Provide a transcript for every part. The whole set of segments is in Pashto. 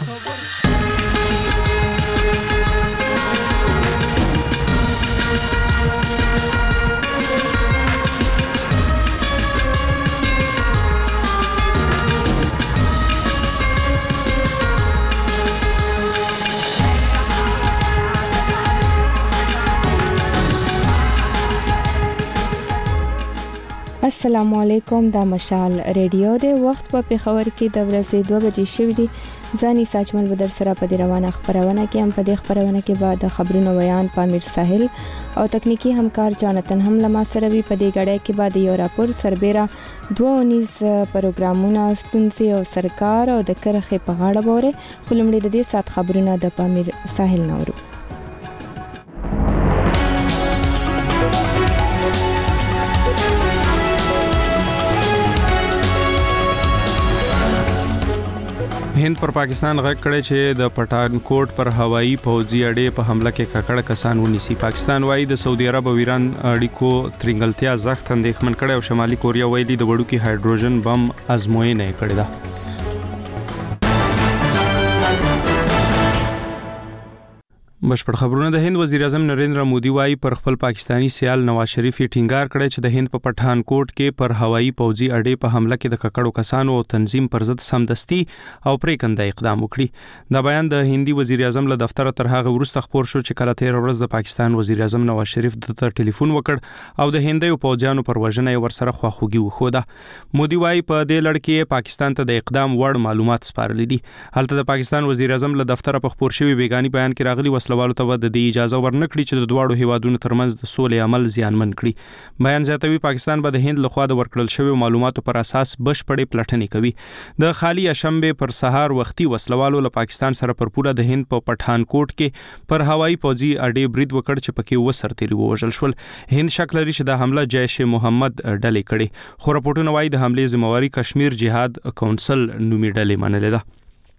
السلام علیکم، دا مشال ریډیو د وخت په پیښور کې د ورځې 2 بجې شوې دي. ځاني ساجمل بدر سره په دې روانه خبرونه کې هم په دې خبرونه کې بعد خبرونو بیان پامیر ساحل او تکنیکی همکار جانتن هم لما سره وی په دې غړې کې بعد یو راپور سربېره 2 پروګرامونه ستونزې او سرکار او د کرخې په غاړه بوره خلمړي د دې سات خبرونه د پامیر ساحل نورو. هند پر پاکستان غږ کړی چې د پټانکوټ پر هوایی پوځي اډې په حمله کې ککړ کسان ونیسي. پاکستان وايي د سعودي عرب او ایران اړیکو ترنګلتیا زغت اندېښمن کړي او شمالي کوریا ویلي د وړوکی هایدروجن بم ازموینه کړې ده. بشپړ خبرونه. د هند وزیر اعظم نریندرا مودي وايي پر خپل پاکستانی سیال نواز شریف ټینګار کړی چې د هند په پټانکوټ کې پر هوایی پوځي اډې په حمله کې د ککړو کسانو او تنظیم پر ضد سمدستي او پریکنده اقدام وکړي. دا بیان د هندي وزیر اعظم له دفتر تر هغه وروسته خبر شو چې کله تیر ورځ د پاکستان وزیر اعظم نواز شریف ته ټلیفون وکړ او د هندي پوځیانو پر وژنه ورسره خواخوږي وښوده. مودي وايي په دې لړ کې پاکستان ته د اقدام وړ معلومات سپارل دي. هلته د پاکستان وزیر اعظم له دفتر په خبر شوی بیگانی بیان کې راغلي والو ته د اجازه ورنکړي چې د دواړو هیوادونو ترمنځ د سولې عمل زیانمن کړي. بیان زیاتوي پاکستان به د هند لخوا د ورکړل شوی معلوماتو پر اساس بشپړې پلټنې کوي. د خالی شنبه پر سهار وختي وسلوالو له پاکستان سره پر پوره د هند په پټانکوټ کې پر هوایی پوځي اډې برید وکړ چې پکې وسرتلی ووژل شول. هند شک لري چې د حمله جیش محمد ډلې کړي، خو راپورټونه وايي د حمله ذمہواری کشمیر جهاد کونسل نومي ډلې منلې ده.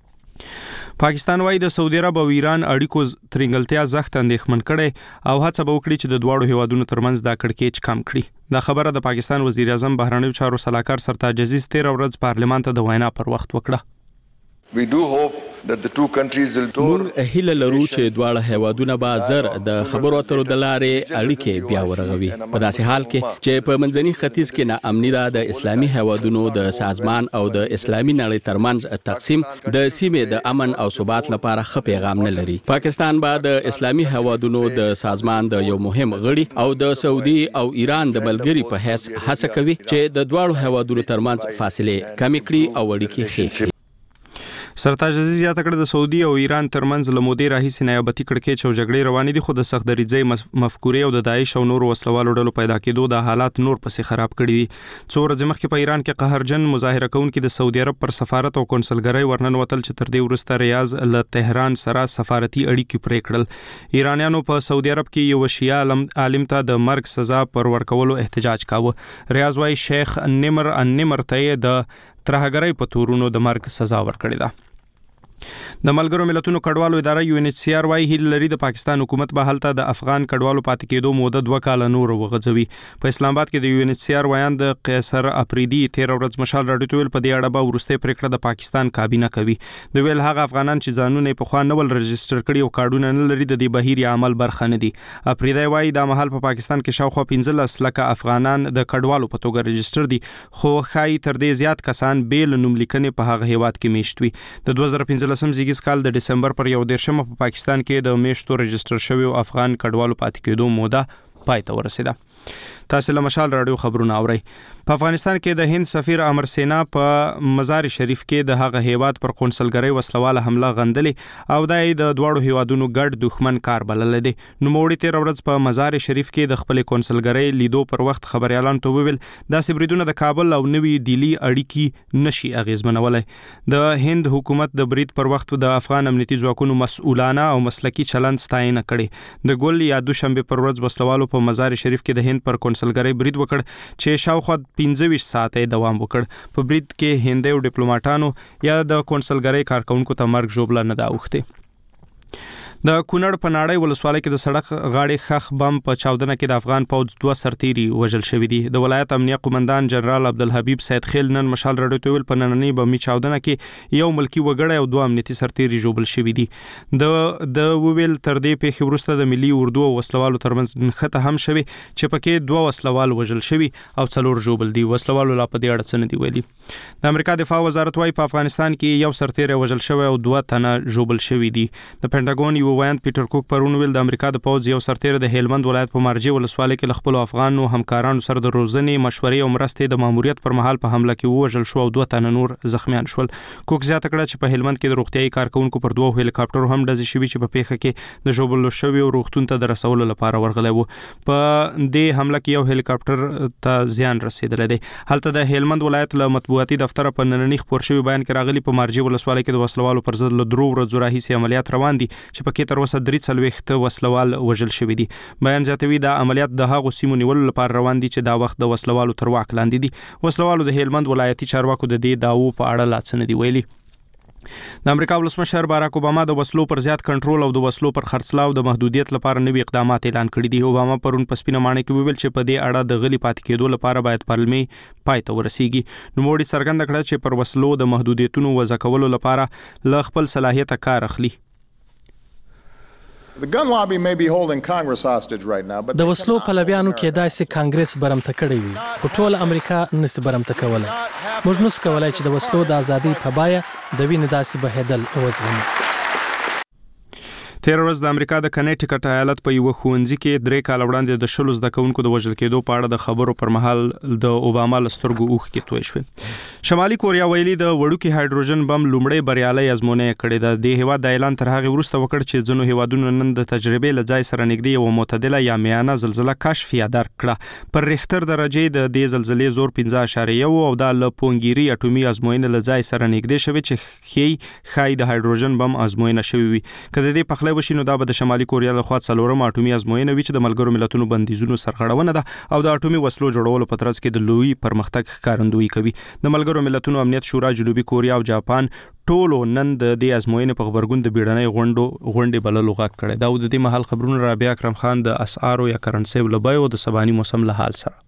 پاکستان وايي د سعودي عرب او ایران اړیکو ترنګلتیا زغت اندېښمن کړي او هڅه به وکړي چې د دواړو هیوادونو ترمنځ دا کړکېچ کم کړي. دا خبره د پاکستان وزیر اعظم بهرنیو چارو سلاکار سرتاج عزیز تیر ورځ پارلمان ته د وینا پر وخت وکړه. We do hope that the two countries will موږ هیله لرو چې دواړه هیوادونه به زر د خبرو اترو د لارې اړیکې بیا ورغوي په داسې حال کې چې په منځني ختیځ کې ناامني ده. د اسلامي هیوادونو د سازمان او د اسلامي نړۍ ترمنځ تقسیم د سیمې د امن او ثبات لپاره ښه پیغام نه لري. پاکستان به د اسلامي هیوادونو د سازمان د یو مهم غړي او د سعودي او ایران د ملګري په حیث هڅه کوي چې د دواړو هیوادونو ترمنځ فاصله کم کړي او اړیکې ښې کړي. سرتاج عزیز یاد کړ د سعودي او ایران ترمنځ لمودې راهیسې نیابتي کړکېچ او جګړې روانې دي، خو د سخت دریځۍ مفکورې او د داعش او نور وسلوالو ډلو پیدا کېدو د حالات نور پسې خراب کړي دي. څو ورځې مخکې په ایران کې قهرجن مظاهره کوونکي د سعودي عرب پر سفارت او کنسلګرۍ ورننوتل چې تر دې وروسته ریاض له تهران سره سفارتي اړیکې پرې کړل. ایرانیانو په سعودي عرب کې یو شیعه عالم ته د مرګ سزا پر ورکولو احتجاج کاوه. ریاض وايي شیخ نمر ته د ترهګرۍ په تورونو د مرګ سزا ورکړې ده. د ملګرو ملتونو کډوالو اداره UNHCR وايي هیله لري د پاکستان حکومت به هلته د افغان کډوالو پاتې کېدو موده 2 کال نور وغځوي. په اسلام آباد کې د UNHCR ویان د قیصر اپریدي تیر ورځ مشال راډیو ته ویل په دې اړه به ورسته پریکړه د پاکستان کابینه کوي. د ویل هغه افغانان چې ځانونه په خوا نول رجستر کړي او کارډونه نه لري د دې بهیر عمل برخه نه دي. اپریدي وايي د مهال په پاکستان کې شاوخوا 15 لکه افغانان د کډوالو په توګه رجستر دي، خو خای تر دې زیات کسان بیل نوملیکنې په هغه هیواد کې میشت وي. د 2015 زیږیز کال د دسمبر پر 1 په پاکستان کې د میشتو رجستر شوی افغان کډوالو پاتې کېدو موده پای ته ورسیده. تاسو له مشال رادیو خبرونه اورئ. په افغانستان کې د هند سفیر امر سینا په مزار شریف کې د هغه هیواد پر قونسلګرۍ وسلواله حمله غندلې او د دوړو هیوادونو ګډ دښمن کار بلل دي. نو موړي تیر ورځ په مزار شریف کې د خپل قونسلګرۍ لیدو پر وخت خبريالان ته ویل داسې بریدونه د کابل او نوی دلی اړیکی نشي اغیزمنولای. د هند حکومت د برید پر وخت د افغان امنیتي ځواکونو مسؤلانه او مسلکی چلند ستاینه کړي. د ګل یا دوشنبه پر ورځ وسلوالو په مزار شریف کې د هند پر قونسلګرۍ برید وکړ چې شاوخوا 15 ساعته دوام وکړ. په برید کې هندي او ډیپلوماټانو یا د قونسلګرۍ کارکونکو ته مرګ ژوبله نه دا اوخته. د کونړ په ناړۍ ولسوالۍ کې د سړک غاړې خخ بم په چاودنه کې د افغان پوځ 2 سرتیري وژل شوي دي. د ولایت امنیه قومندان جنرال عبدالحبیب سید خیل نن مشال رادیو ته ویل په نننۍ بمي چاودنه کې یو ملکی وګړی او 2 امنیتي سرتیري ژوبل شوي دي. د ویل تر دې پیښې وروسته د ملي اردو او وسلوالو ترمنځ نښته هم شوي چې پکې 2 وسلوال وژل شوي او 4 ژوبل دي. وسلوالو لا په دې اړه څه نه دي ویلي. د امریکا دفاع وزارت وايي په افغانستان کې یو سرتیری وژل شوی او 2 تنه ژوبل شوي دي. د پینټاګون یو وایند پیټر کوک پرون ویل د امریکا د پوځ یو سرتیری د هلمند ولایت په مارجې ولسوالۍ کې خپل افغانو همکارانو سره د روزنې مشورې او مرستې د ماموریت پر مهال په حمله کې وژل شو او 2 تنه نور زخمیان شول. کوک زیاته کړه چې په هلمند کې د روغتيایي کارکونکو پر 2 هلیکاپټر هم ډزې شوي چې په پیښه کې د ژوبل شوی او روغتون ته د رسولو لپاره ورغلی وو. په دې حمله کې یو هلیکاپټر ته زیان رسیدلی دی. هلته د هلمند ولایت له مطبوعاتي دفتر په نننۍ خبر شوی بیان کې راغلی په مارجې ولسوالۍ کې د وسلوالو پر ضد له 3 ورځو راهیسې عملیات روان دي چې پکې تر اوسه 43 وسلوال وژل شوي دي. بیان زیاتوي دا عملیات د هغو سیمو نیولو لپاره روان دي چې دا وخت د وسلوالو تر واک لاندې دي. وسلوالو د هلمند ولایتي چارواکو د دې داوو په اړه لا څه نه دي ویلي. د امریکا ولسمشر باراک اوباما د وسلو پر زیات کنټرول او د وسلو پر خرڅلاو د محدودیت لپاره نوي اقدامات اعلان کړي دي. اوباما پرون په سپینه ماڼۍ کې ویل چې په دې اړه د غلي پاتې کېدو لپاره باید پارلماني پای ته ورسیږي. نوموړي څرګنده کړه چې پر وسلو د محدودیتونو وضع کولو لپاره له خپل صلاحیت کار اخلي. د وسلو پلویانو کېدای شي کانګرس برمته کړی وي خو ټول امریکا نس برمته کوله. موږ نس کولای چې د وسلو د ازادۍ په بیه د وینې داسې بهیدل وزغمو. تیر ورځ د امریکا د کنیټیکټ ایالت په یو ښوونځي کې 3 کال وړاندې د 10 زده کوونکو د وژل کېدو په اړه د خبرو پر مهال د اوباما لسترګو اوښکې توی شوې. شمالي کوریا ویلي د وړوکي هایدروجن بم لومړی بریالي ازموینه کړې ده. د هیواد د اعلان تر هغه وروسته وکړ چې ځینو هیوادونو نن د تجربې له ځای سره نږدې یو معتدله یا میانه زلزلہ کشف یا درک کړه. پر ریختر درجې د دې زلزلې زور 15.1 او د لپونګيري اټومي ازموینه له ځای سره نږدې شوی چې خای د هایدروجن بم ازموینه شوی وي. کله دې پخله وشي نو دا به د شمالي کوریا لخوا 4 اټومي ازموینه وي چې د ملګرو ملتونو بندیزونو سرغړونه ده او د اټومي وسلو جوړولو په ترڅ کې د لوی پرمختګ ښکارندویي کوي. د ملګرو ملتونو امنیت شورا جنوبي کوریا او جاپان ټولو نن د دې ازموینې په خبرګون د بیړنۍ غونډې بللو غږ کړی. دا د دې مهال خبرونه رابعه اکرم خان د اسعارو یا کرنسي لبای او د سباني موسم له حال سره.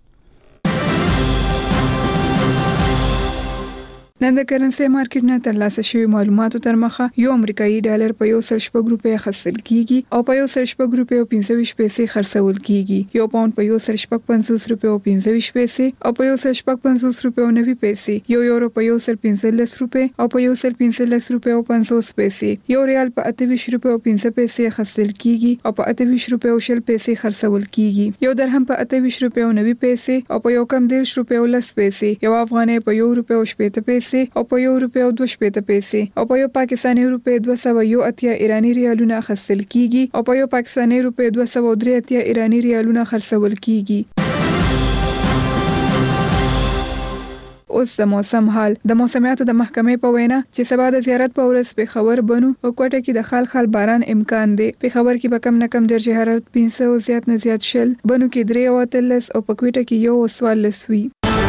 نن د کرنسي مارکیټ نه ترلاسه شوی معلوماتو تر مخه یو امریکایي ډالر په 1.4 روپیا خرڅل کیږي او په 1.4 روپیا او 25 پیسې خرڅول کیږي. یو پاوند په 1.50 روپیا او 25 پیسې او په 1.50 روپیا او 90 پیسې. یو یورو په 1.15 روپیا او په 1.15 روپیا او 50 پیسې. یو ریال په 28 روپیا او 50 پیسې خرڅل کیږي او په 28 روپیا او 10 پیسې خرڅول کیږي. یو درهم په 28 روپیا او 90 پیسې او په 1.10 روپیا او 10 پیسې. یو افغانۍ په 1 روپیا او 80 پیسې او په 1 روپیا او 2 پیسې او په 1 پاکستاني روپیا 280 ایرانی ریالونه خرڅل کیږي او په 1 پاکستاني روپیا 283 ایرانی ریالونه خرڅول کیږي. اوس د موسم حال. د موسمیاتو د محکمې په وینا چې سبا د زیارت په ورځ په خبر بنو او کوټه کې د خال باران امکان دی. په خبر کې به کم نه کم درجه حرارت 500 او زیات نه زیات شل، بنو کې 3 او په کوټه کې 1 وي.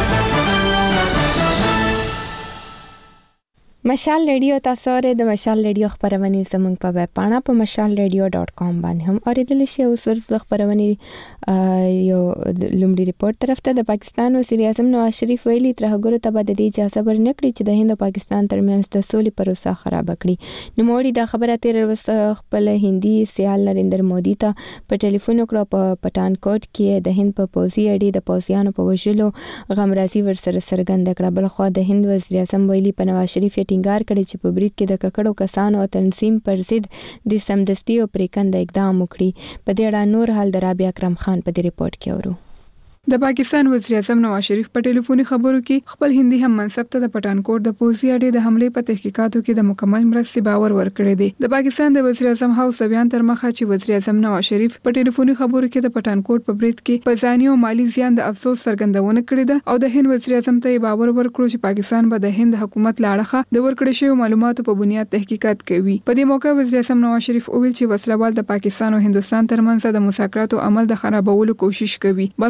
مشال ریډیو تاسو لري د مشال ریډیو خبرونه زموږ په ویب پاڼه په mashalradio.com باندې هم اوریدل شي. اوس ورځ خبرونه یو لومړی ریپورت طرف ته د پاکستان وزیر اعظم نواز شریف ویلي ترهګرو ته به د اجازه ورنکړي چې د هند او پاکستان ترمنځ د سولې پروسه خراب کړي. نو موري دا خبره تیر ورځ خپل هندي سیال نریندر مودي ته په ټلیفون وکړه په پټانکوټ کې د هند په پوځي اډې د پوځیانو په وژلو غمرازي ورسره څرګنده کړه. بل خو د هند وزیر اعظم ویلي په نواز شریف ټینګار کړي چې په برید کې د ککړو کسانو او تنظیم پر ضد د سمدستي او پریکنده اقدام وکړي. په دې اړه نور حال د رابعه اکرم خان په دې ریپورت کې اورو. د پاکستان وزیر اعظم نواز شریف په ټلیفوني خبرو کې خپل هندي هم منصب ته د پټانکوټ د پوځي اډې د حمله په تحقیقاتو کې د مکمل مرستې باور ورکړی دی. د پاکستان د وزیر اعظم هاوس بیان تر مخه چې وزیر اعظم نواز شریف په ټلیفوني خبرو کې د پټانکوټ په برید کې په ځاني او مالی زیان د افسوس څرګندونه کړې ده او د هند وزیر اعظم ته باور ورکړو چې پاکستان به د هند حکومت لاړه د ورکړې شوی معلوماتو په بنیاد تحقیقات کوي. په دې موقع وزیر اعظم نواز شریف وویل چې وسلوال د پاکستان او هندستان ترمنځ د مذاکراتو عمل د خرابولو کوشش کوي. بلخو د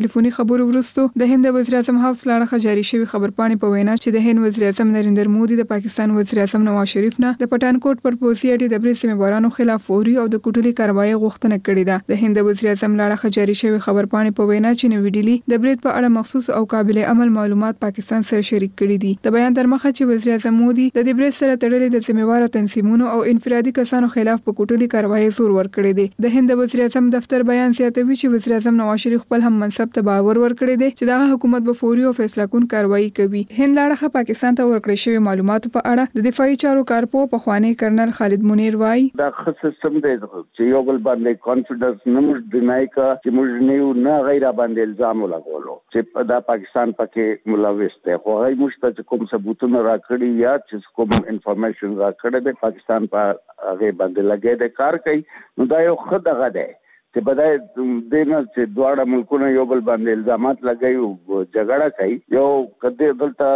ټلیفوني خبرو وروسته د هند وزیر اعظم هاوس لاړه جاری شوی خبرپاڼې په وینا چې د هند وزیر اعظم نریندر مودي د پاکستان وزیر اعظم نواز شریف نه د پټانکوټ پر پوزي اډې د برید سیمه‌وارانو خلاف فوري او د کوټلي کاروایی غوښتنه کړې ده. د هند وزیر اعظم لاړه جاری شوی خبرپاڼې په وینا چې نوې ډیلی د برید په اړه مخصوص او قابل عمل معلومات پاکستان سره شریک کړي دي. د بیان تر مخه چې وزیر اعظم مودي د دې برید سره تړلې د ذمہوارو تنظیمونو او انفرادي کسانو خلاف په کوټلي کاروایی زور ورکړی دی. د هند وزیر اعظم دفتر بیان زیاتوي چې وزیر اعظم نواز شریف خپل هم منصب ته باور ورکړی دی چې دغه حکومت به فوري او فیصله کون کاروایی کوي. هند لاړه پاکستان ته ورکړی شوی معلوماتو په اړه د دفاعي چارو کارپو په خوانی کرنل خالد منیر وایي دا سیستم دی چې یو بل باندې کانفیډنس نه موږ دنای کا چې موږ نه غیر باندې الزام ولګولو چې دا پاکستان پکې ملوث دی. خو هغه مشته کوم ثبوتونه راکړي یا چې کوم انفارمیشن راکړي د پاکستان په هغه باندې لګي د کار کوي نو دا یو خدغه دی چې بدای دینه چې دواړه ملکونه یو بل باندې الزامات لګي او جګړه کوي. یو کده دلته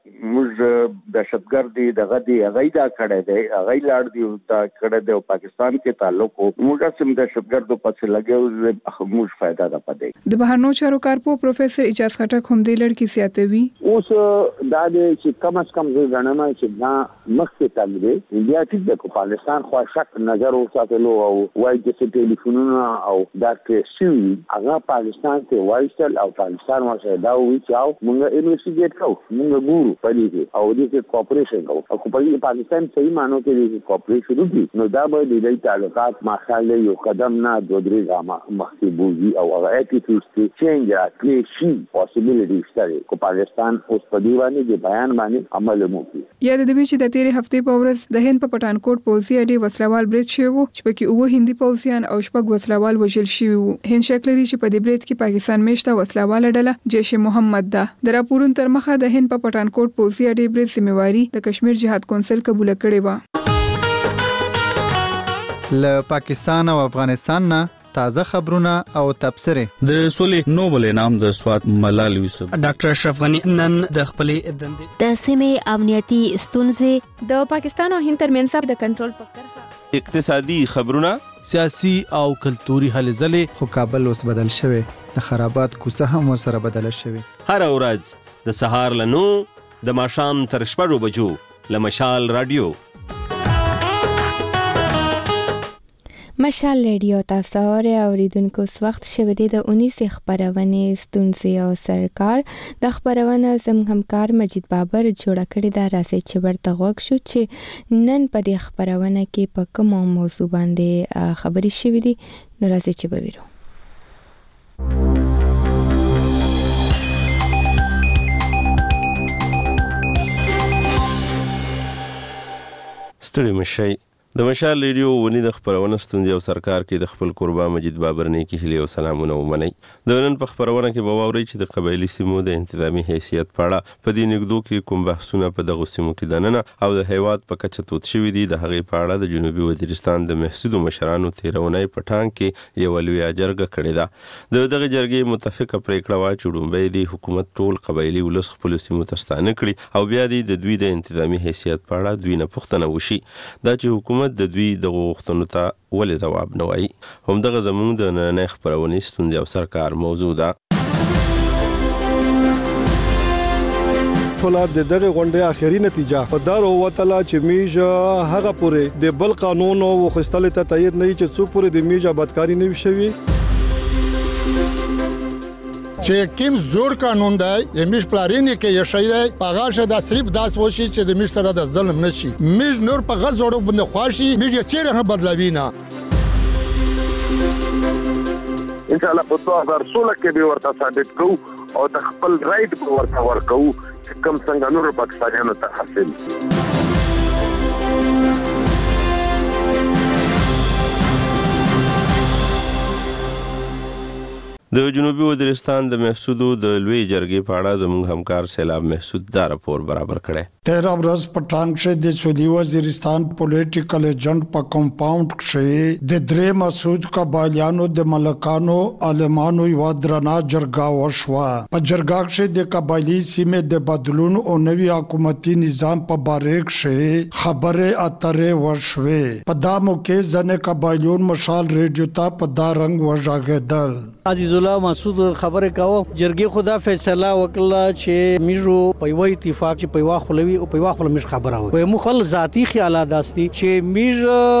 موږ دهشتګردي دغه دی هغه دا کړه دی هغه لاړ دی دا کړه دی پاکستان کې تعلق موږ سم دهشتګردو پڅ لګي موږ فائدہ ده پدې. د بهرنیو چارو کارپو پروفیسور اجاز خټک هم د لړ کې سیاتوي اوس دا د چې کم از کم ځانما چې دا مخکې تل دی انډیا ټیک د پاکستان خو شک نظر وساتلو او وایي چې ټلیفونونه او دا کې شي هغه پاکستان ته وایسل او پاکستان ورسره دا وی چې موږ انویسټیګیټ کوو موږ ګورو پدې کې او دې کې کوپریشن کوو او په پاکستان صحیح مانو کې دې کوپریشن وکړي نو دا به د تعلقات مخاله یو قدم نه دوه درې ګامه مخکې بوزي او هغه اټیټیوډ کې چینج راکړي شي پوسیبিলিټی شته کو پاکستان اوس په دی باندې د بیان باندې عمل وکړي. یا د دې چې د تیرې هفته په ورځ د هند په پټانکوټ پوزي اډې وسلوال برید شوی چې پکې اوه هندي پوځیان او شپږ وسلوال وژل شوي وو. هند شک لري چې په دې برید کې پاکستان میشته وسلوال ډله جیش محمد ده. د راپورونو تر مخه د هند په پټانکوټ پوزي اډې برید ذمہواری د کشمیر جهاد کونسل قبول کړې و. له پاکستان او افغانستان نه تازه خبرونه او تبصره. د سولې نوبل انعام د سواد ملال یوسف ډاکټر اشرف غنی نن د خپلې دندې د سیمې امنیتي ستونزې د پاکستان او هند ترمنځ د کنټرول په کرښه اقتصادي خبرونه سیاسي او کلتوري هلې ځلې خو کابل اوس بدل شوی د خرابات کوڅه هم ورسره بدل شوی. هر ورځ د سهار له 9 د ماښام تر 6 بجو له مشال رادیو مشال ریډیو تاسو اوریدونکو وخت شوه د 19 خبرونه ستونزې او سرکار د خبرونه زموږ همکار مجید بابر جوړ کړی دا راځي چې ورته غوښ شو چې نن په دې خبرونه کې په کوم موضوع باندې خبري شوې دي نو راځي چې بویرو. ستړي مشي د مشال ریډیو ونی د خبرونه ستونزې او سرکار کې د خپل قربا مجید بابر نه کې هلي او سلامونه ومني. د نن په خبرونه کې به واوري چې د قبایلی سیمو د انتظامی حیثیت په اړه په دې نګدو کې کوم بحثونه په دغه سیمو کې دننه او د هیواد په کچه توت شوی دي. د هغې په اړه د جنوبي وزیرستان د محسودو مشرانو تیرونی په ټانګ کې یو لوی جرګه کړې ده. دغه جرګې متفقه پریکړه وا چې ډومبۍ د حکومت ټول قبایلی ولس خپل سیمو ته ستانه کړي او بیا د دوی د انتظامی حیثیت په اړه دوی نه پوښتنه وشي دا چې حکومت د دوی د غوښتنو ته ولې ځواب نه وایي. همدغه زموږ د نننۍ خبرونې ستونزې او سرکار موضوع ده. ټول د دغه غونډې اخیری نتیجه په دار او وتلا چې میجه هغه پورې د بل قانون او خستل ته تایید نه چې څو پورې د میجه بدکاری نه شوي چې کوم زور قانون دی یمیش پلارینې کې یشي دی پاغه شه د صرف داس وشي چې د میش سره د ظلم نشي میش نور په غزوړو باندې خواشي میش چیرې هم بدلوي نه ان شاء الله په 2016 کې به ورته ثابت کوو او د خپل رائټ په ورته ورکو چې کوم څنګه نور پاکستانیانو ته حاصل. د جنوبي وزیرستان د محسودو د لوی جرګې په اړه زموږ همکار سیلاب محسود دا راپور برابر کړی. 13 ورځ په ټانګ کې د سعودي وزیرستان پولیټیکل ایجنټ په کمپاوند کې د درې مسعود قبایلیانو د ملکانو عالمانو یو درنه جرګه وشوه. په جرګه کې د قبایلی سیمې د بدلون او نوي حکومتي نظام په باره کې خبره اترې وشوه. په دامو کې ځنې قبایلیون مشال ریډیو ته په دا رنګ وژاغېدل. عزیز الله الله مسعود خبره کاوه جرګي خدا فیصله وکړه چې میجو په یو اتفاق چې په یو خلوي او په یو خل مش خبره وي په مخل ذاتی خیالات داسي چې میج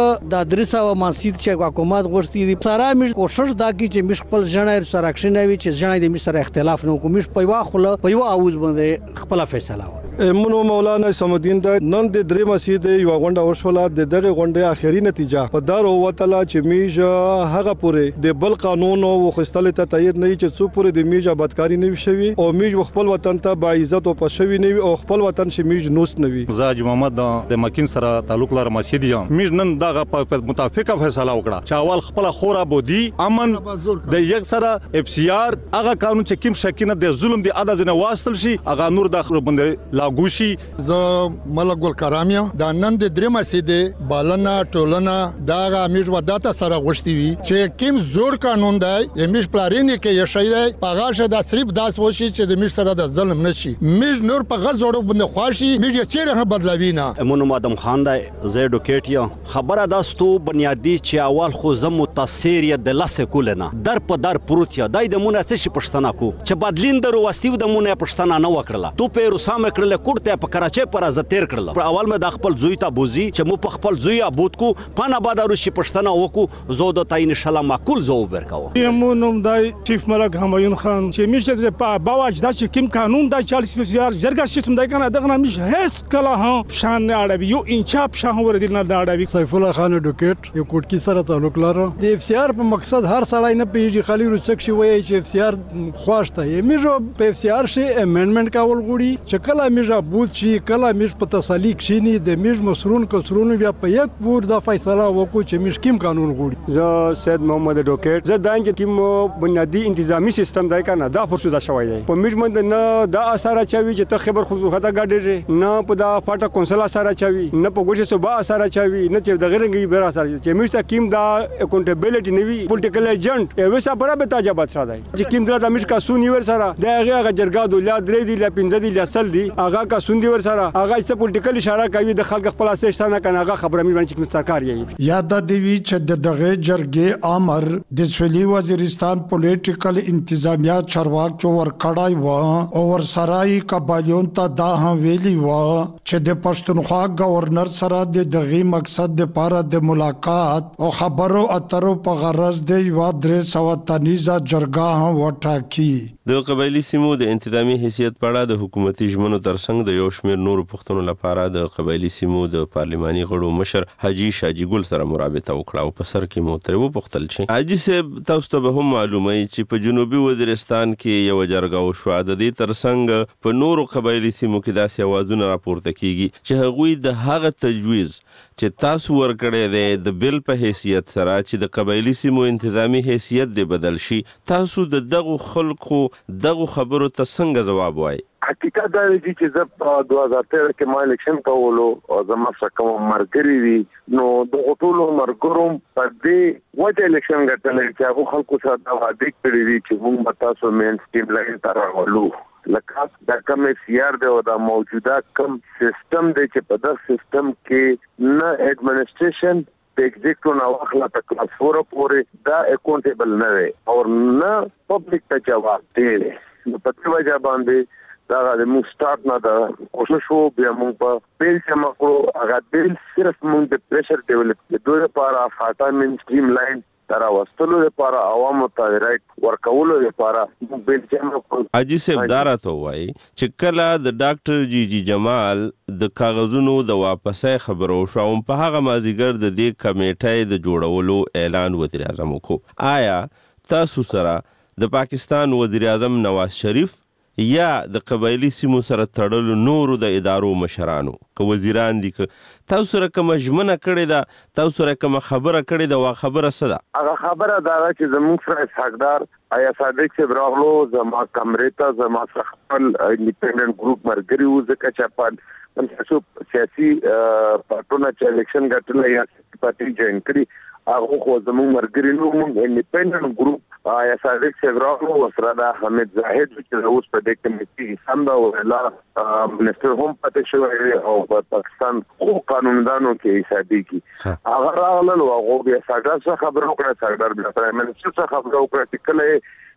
د درسا او مسجد چې حکومت غوښتي دي سره میج کوشش دا کی چې مش خپل ژړای سره اکشن وي چې ژړای د مش سره اختلاف نه کوم مش په یو خل په یو اوز باندې خپل فیصله منو مولانا سمدین د نن د درې مسجد یو غونډه وشوله د دغه غونډه اخیری نتیجه په دار او وتعالى چې میج هغه پورې د بل قانون او خستل ته تایید نه چې څو پورې د میج آبادکاری نه شوي او میج خپل وطن ته با عزت او پښوی نه او خپل وطن شي میج نوس نه وي زاج محمد د مکین سره تعلق لري مسجد یم میج نن دغه په متفقه فیصله وکړه چې اول خپل خورا بودی امن د یک سره اف سی آر هغه قانون چې کوم شکینه د ظلم دی ادا نه واصل شي هغه نور د باندې لاګوشي ز ملک ګل کرامیا د نن د درې مسجد بالنا ټولنا دغه میج وداته سره غوښتي وي چې کوم زوړ قانون دی میج پلارینه کې یشي دی پاغاشه د صرف داس وشي چې د میج سره د ظلم نشي میج نور په غزوړو باندې خواشي میج چیرې بدلوي نه مونږ مادم خان دی زه ډوکیټ یم خبره داستو بنیادی چې اول خو زم متاثر ی د لاسه کولنه در په در پروت یا دای د مونږ څه شي پښتنه کو چې بدلین درو واستیو د مونږ پښتنه نه وکړه تو په روسامه کړل کوړته په کراچۍ پر از تیر کړل پر اول مې د خپل زوی ته بوزي چې مو په خپل زوی ابود کو پانا بعد روشي پښتنه وکو زو د تاین شلا معقول زو ورکاو یمو نوم دای چیف ملک همایون خان چې میشه په باواج دا چې کوم قانون دا 40 میلیارد جرګه سیستم دای کنه دغه میشه هیڅ کله هم شان نه اړوي یو انچاپ شاه ور دي نه اړوي سیف الله خان ډوکیټ یو کوټکی سره تعلق لرو د اف سی آر په مقصد هر سړی نه پیږي خالي رچک شي وایي چې اف سی آر خواشته یې میجو په اف سی آر شي امندمنت کول غوړي چې کله میجا بوت شي کله میج په تسلیق شینی د میج مسرون کسرون بیا په یک پور د فیصله وکړو چې میج کوم قانون غوړي زه سید محمد ډوکیټ زه دانګ کوم بنیادی انتظامی سیستم دای کنه دا فرصت شوی دی په میج مند نه دا اثر چوي چې ته خبر خو خطا غاډې نه په دا فاټه کونسل اثر چوي نه په ګوشه صوبا اثر چوي نه چې د غیرنګي بیر اثر چې میج ته کیم دا اکاونټیبিলিټی نیوی پولیټیکل ایجنټ یو وسه پر به تاجه بات سره دی چې کیم دا میج کا سونی ور سره دا هغه جرګا د لا درې دی لا پنځه دی لا سل دی هغه کا سوندي ور سره هغه څه پولیټیکل اشاره کوي د خلک خپل اساسانه کنه هغه خبره مې باندې چې سرکار یې یاد دی وی چې دغه جرګې امر د سویلي وزیرستان پولیټیکل انتظامیه چارواک چو ور کړای و او ور سرای قبایلون ته دا هم ویلی و چې د پښتونخوا گورنر سره د دغه مقصد د پاره د ملاقات او خبرو اترو په غرض د یو درې سو تنیزه جرګه هم وټاکی د قبایلی سیمو د انتظامی حیثیت په اړه د حکومتي ژمنو ترڅنګ د یو شمېر نورو پښتنو لپاره د قبایلی سیمو د پارلماني غړو مشر حاجی شاجی ګل سره مرابطه وکړه او په سر کې مو ترې وپوښتل چې حاجی صاحب تاسو ته به هم معلومه چې په جنوبي وزیرستان کې یو جرګه وشوه د دې ترڅنګ په نورو قبایلی سیمو کې داسې اوازونه راپورته کیږي چې هغوی د هغه تجویز چې تاسو ورکړی دی د بل په حیثیت سره چې د قبایلی سیمو انتظامی حیثیت دی بدل شي تاسو د دغه خلکو دغه خبرو ته څنګه جواب وایي حقیقت دا دی چې زه 2013 کې ما الیکشن کولو او زما څخه کوم مرګري دي نو د ټولو مرګرو په دې وجه الیکشن ګټل چې هغه خلکو سره دا وعده کړی دي چې موږ تاسو مین سټیم لاین تر راولو لکه دا کوم سیار دی او دا موجوده کوم سیستم دی چې په دا سیستم کې نه ایڈمنسټریشن ایگزیکټو نو اخلا په کلاس 4 پورې دا اکاونټیبل نه دی او نه پبلک ته جواب دی نو په دې وجه باندې دا د مو سٹارټ نه دا کوشش وو بیا موږ په بیل چې مکو هغه بیل صرف موږ د پریشر ډیولپ کړو لپاره فاټا مین سټریم لاین ترا وستلو لپاره عوامو ته رائټ ورکولو لپاره بیل چې مکو حاجی صاحب دارا ته وایي چې کله د ډاکټر جی جمال د کاغذونو د واپسې خبرو شو په هغه مازیګر د دې کمیټې د جوړولو اعلان وزیر اعظم وکړ آیا تاسو سره د پاکستان وزیر اعظم نواز شریف یا د قبایلی سیمو سره تړلو نورو د ادارو مشرانو که وزیران دي که تاسو سره کوم ژمنه کړې ده تاسو سره کوم خبره کړې ده وا خبره څه ده هغه خبره دا چې زموږ سره حقدار آیا صادق چې براغلو زما کمرې ته زما خپل انډیپندنت ګروپ مرګري و ځکه چې په تاسو سیاسي پارټونه چې الیکشن ګټل یا پارټي جوائن کړی هغه خو زموږ مرګري نو موږ انډیپندنت ګروپ آیا صادق چې براغلو وسره دا حمید زاهد چې اوس په دې کمیټې سم دا ولا منسټر هم پاتې شوی او په پاکستان خو قانوندانو کې حسابي کی هغه راغله او هغه بیا څنګه خبرو کړه څنګه بیا پرایم منسټر څخه خبرو کړه چې کله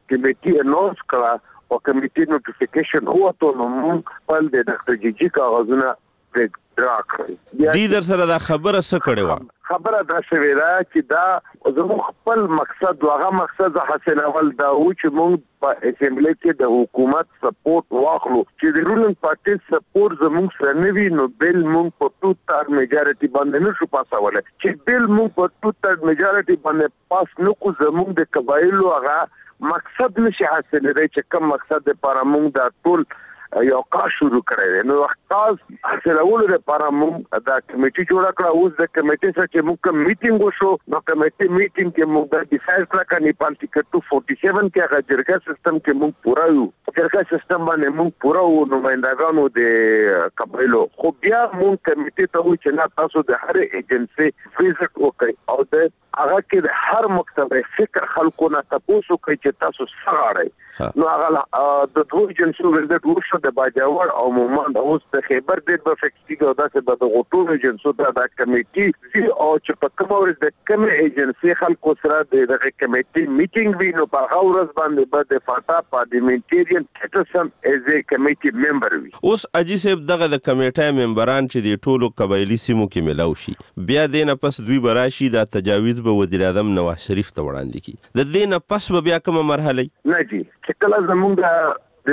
کمیټي اناونس کړه او کمیټي نوټیفیکیشن هوته نو موږ خپل د ډاکټر جیجی کاغذونه ډرا کړی. دې در سره دا خبره څه کړې و؟ خبره دا شوې ده چې دا زموږ خپل مقصد هغه مقصد حاصلول دا و چې موږ په اسمبلی کې د حکومت سپورټ واخلو چې د رولینګ پارټي سپورټ زموږ سره نه وي نو بل موږ په 2/3 میجارټي باندې نشو پاسولای چې بل موږ په 2/3 میجارټي باندې پاس نکو زموږ د قبایلو هغه مقصد نشي حاصلېدای چې کوم مقصد لپاره موږ دا ټول یو کار شروع کړی نو خاص حاصلولو لپاره موږ دا کمیټي جوړ کړه. اوس د کمیټي سره چې موږ میټینګ وشو نو کمیټي میټینګ کې موږ د ډیسایډ کړه چې نیپال ټیکټ 247 کې هغه جرګه سیستم کې موږ پورا یو جرګه سیستم باندې موږ پورا و نمائندګانو د قبایلو خو بیا موږ کمیټي ته و چې نه تاسو د هر ایجنسی ویزټ وکړئ او د هغه کې د هر مکتب فکر خلکو نه تاسو کوي چې تاسو سره نو هغه د دوه ایجنسیو ویزټ وشو د باجوړ او مومند اوس د خیبر د فکسټیګ او داسې د غوټو ایجنسیو ته د کمیټي او چې په کوم ورځ د کوم ایجنسی خلکو سره د کمیټي میټینګ وی نو په هغه ورځ باندې به د فاتا پارلیمنټریان کټسم از ا کمیټي ممبر وی. اوس اجي صاحب دغه د کمیټه ممبران چې د ټولو قبایلی سیمو کې ملاو شي بیا د نه پس دوی براشي د تجاوز به وزیر اعظم نواز شریف ته وړاندې کی د دې نه پس به بیا کومه مرحله نه جی چې کله زموږ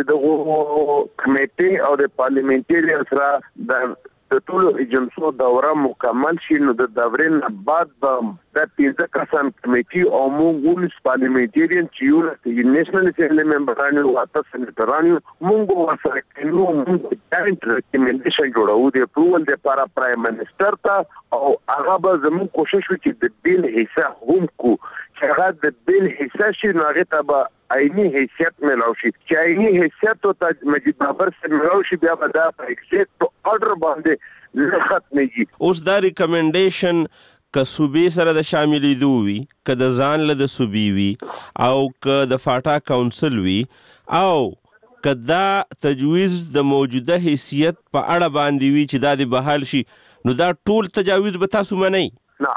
د کمیټي او د پارلیمنټریان سره د ټولو ایجنسیو دوره مکمل شي نو د دورې نه بعد د 15 کسان کمیټي او موږ پارلیمنټریان چې یو د نېشنل اسمبلی ممبران او اته سېنیټران موږ ورسره کینو موږ جاینټ ریکمنډیشن جوړو د اپروول لپاره پرایم منسٹر ته او هغه به زموږ کوشش وکړي د بیل حصہ هم کو چې هغه د بیل حصہ شي نو هغه ته به عیني حیثیت ملاو شي چې عیني حیثیت ته مجید بابر سره ملاو شي بیا به دا په ایگزیکټ آرډر باندې لخت نه وي. اوس دا ریکمنډیشن که صوبې سره د شاملېدو وي که د ځان له د صوبې وي او که د فاټا کونسل وي او که دا تجویز د موجوده حیثیت په اړه باندې وي چې دا د بحال شي نو دا ټول تجاوز به تاسو منئ؟ نه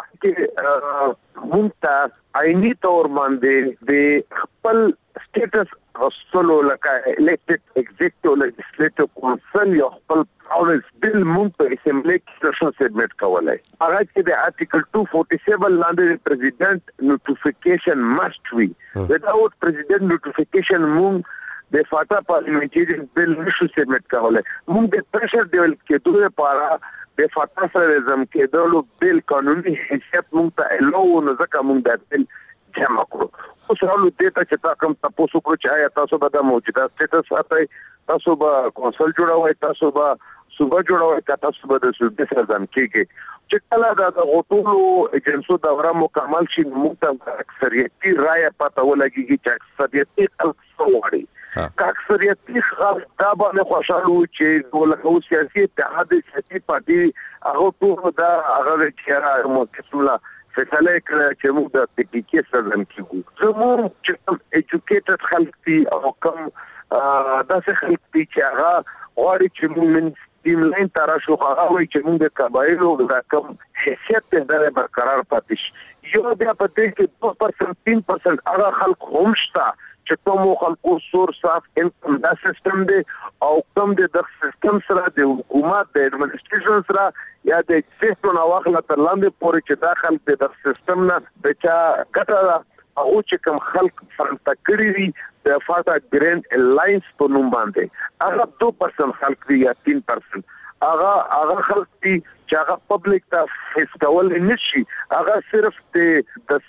کې مونږ عیني تور باندې د خپل سټیټس غوښتلو لکه الیکټډ ایگزیکټیو لیجسلیټیو کونسل یو خپل پروینس بل مونږ په اسمبلی کې سره سبمیټ کولای هغه چې د آرټیکل 247 لاندې پریزیډنټ نوټیفیکیشن ماست وي وداوت پریزیډنټ نوټیفیکیشن مونږ د فاټا پارلیمنټریان بل نشو سبمیټ کولای مونږ د پریشر ډیولپ کېدو لپاره د فاټا سره زم کېدلو بل قانوني حیثیت مونږ ته الو نو ځکه مونږ د بل جمع کړو اوس راولو دې ته چې تاسو کوم تاسو کو چې آیا تاسو به د موجوده سټیټس ساتي تاسو به کونسل جوړوي تاسو به صوبه جوړوي تاسو به د صوبې سره ځم کېږي چې کله د غوټولو ایجنسو دوره مکمل شي موږ ته اکثریتي رائے پته ولګي چې اکثریتي خلک څه وایي اکثریتي خلک دا باندې خوشاله وي چې ولکه سیاسي اتحاد سیاسي پارټي هغه ټول دا هغه چې مو فیصله کړه چې موږ د تکنیکی سره ځم کېږو زموږ چې کوم ایجوکیټډ خلک دي او کوم داسې خلک دي چې هغه غواړي چې موږ ټیم لاین تراشو هغه وایي چې موږ د قبایلو د کوم حیثیت ته برقرار پاتې شي یو بیا په دې کې 2% 3% هغه خلک هم شته چې کوم خلکو سورس اف انکم دا سیستم دی او کوم د سیستم سره د حکومت د ایڈمنسټریشن سره یا د سیستم واخله تر لاندې پورې چې داخل د سیستم نه بچا کټه او چې کوم خلک فرنټ کړی دي د فاټا ګرینډ الاینس په نوم باندې هغه 2% خلک دي یا 3% هغه خلک دي چې هغه پبلک ته فیس کول نشي هغه صرف د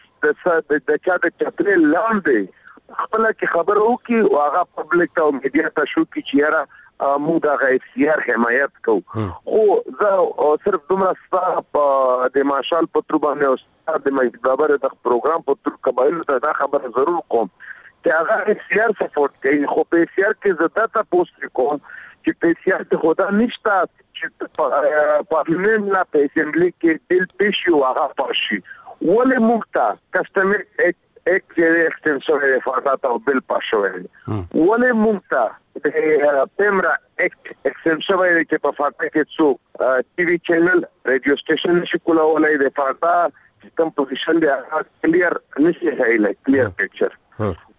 چا د چترې لاندې خپل کې خبر وکي او هغه پبلک ته میډیا ته شو کی چیرې موږ د غیثیار حمایت کوو خو زه صرف دومره ستاسو د ماشال پترو باندې او د مجید بابر د پروګرام پترو قبایلو ته دا خبره ضرور کوم چې هغه غیثیار سپورټ کوي خو په غیثیار کې زه ته پوسټ کوم چې په غیثیار کې خدا نشته چې پارلیمنت لا په اسمبلی کې بل پیشو هغه پاشي ولې موږ کسٹمر ایک چې ایکسټنشن یې فاټا او بل پاشوي ولې موږ ته پیمرا ایکسټنشن یې چې په فاټا کې څو ټي وي چینل رادیو سټیشن نشي کولای د فاټا کوم پوزیشن دی کلیر نشي هایلای کلیر پکچر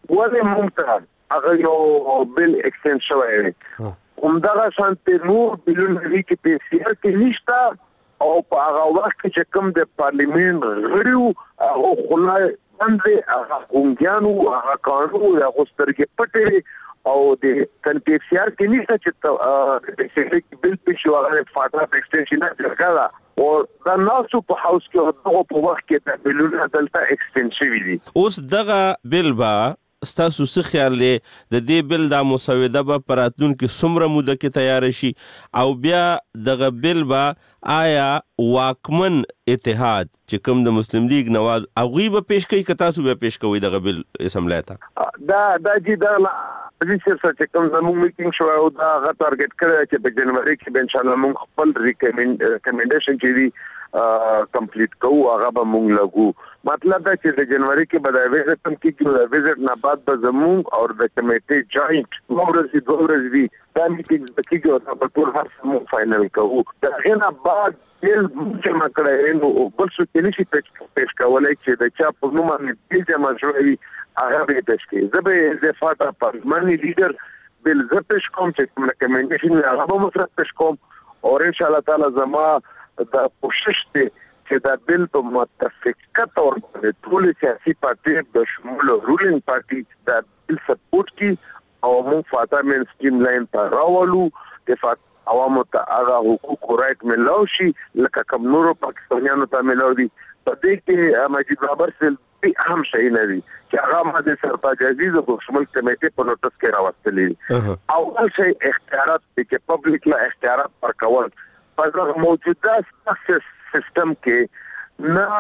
ولې موږ ته هغه یو بل ایکسټند شوی دی همدغه شانتي نور بلونه دي چې په سیاست کې نشته او په هغه وخت کې چې کوم د پارلیمنت غړیو او خلای باندې هغه قونګیانو هغه قانون هغه سترګې پټې او د کنټیکسیار کې نشته چې د سیاست بل په شو هغه فاټا ایکسټنشن نه ځکه او دا ناسو په هاوس کې هغه په وخت کې د بلونه دلته ایکسټنشن شوی دي اوس دغه بل با ستاسو څه خیال دی د دې بل د مسوده به پراتون کې څومره موده کې تیار شي او بیا دغه بل به آیا واکمن اتحاد چې کوم د مسلم لیگ نواز هغوی به پیش کوي که تاسو به پیش کوئ دغه بل اسمبلی ته دا چې دا عزیز سره چې کوم زموږ میټینګ شو او دا هغه ټارګټ کړی چې په جنوري کې به ان شاء الله موږ خپل ریکمنډیشن چې دی کمپلیټ کوو هغه به موږ لګو مطلب دا چې د جنوري کې به د ویزټ هم کېږي د ویزټ نه بعد به زموږ او د کمیټې جاینټ ورځ دی دا میټینګ به کېږي او دا به ټول هر څه موږ فاینل کوو د هغې نه بعد بل جمع کړی نو بل څوک یې نشي پیش کولی چې د چا په نوم باندې بل جمع شوی وي هغه به یې پیش کړي زه به د فاټا پارلماني لیډر بل زه پیش کوم چې کوم ریکمنډیشن هغه به مو سره پیش کوم او انشاءالله تعالی زما دا کوشش دی چې دا بل په متفقه تور باندې ټول سیاسي پارټي د شمول رولینګ پارټي دا بل سپورټ کی او موږ فاټا مین سکیم لاین ته راولو د فاټا عوامو ته هغه حقوق او رایټ ملو شي لکه کوم نورو پاکستانیانو ته ملو دي په دې کې مجید بابر سل اهم شي نه دي چې هغه ماده سرتاج عزیز او شمول کمیټې په نوټس کې راوستلې اول شي اختیارات چې پبلک لا اختیارات ورکول په موجوده سیستم کې نه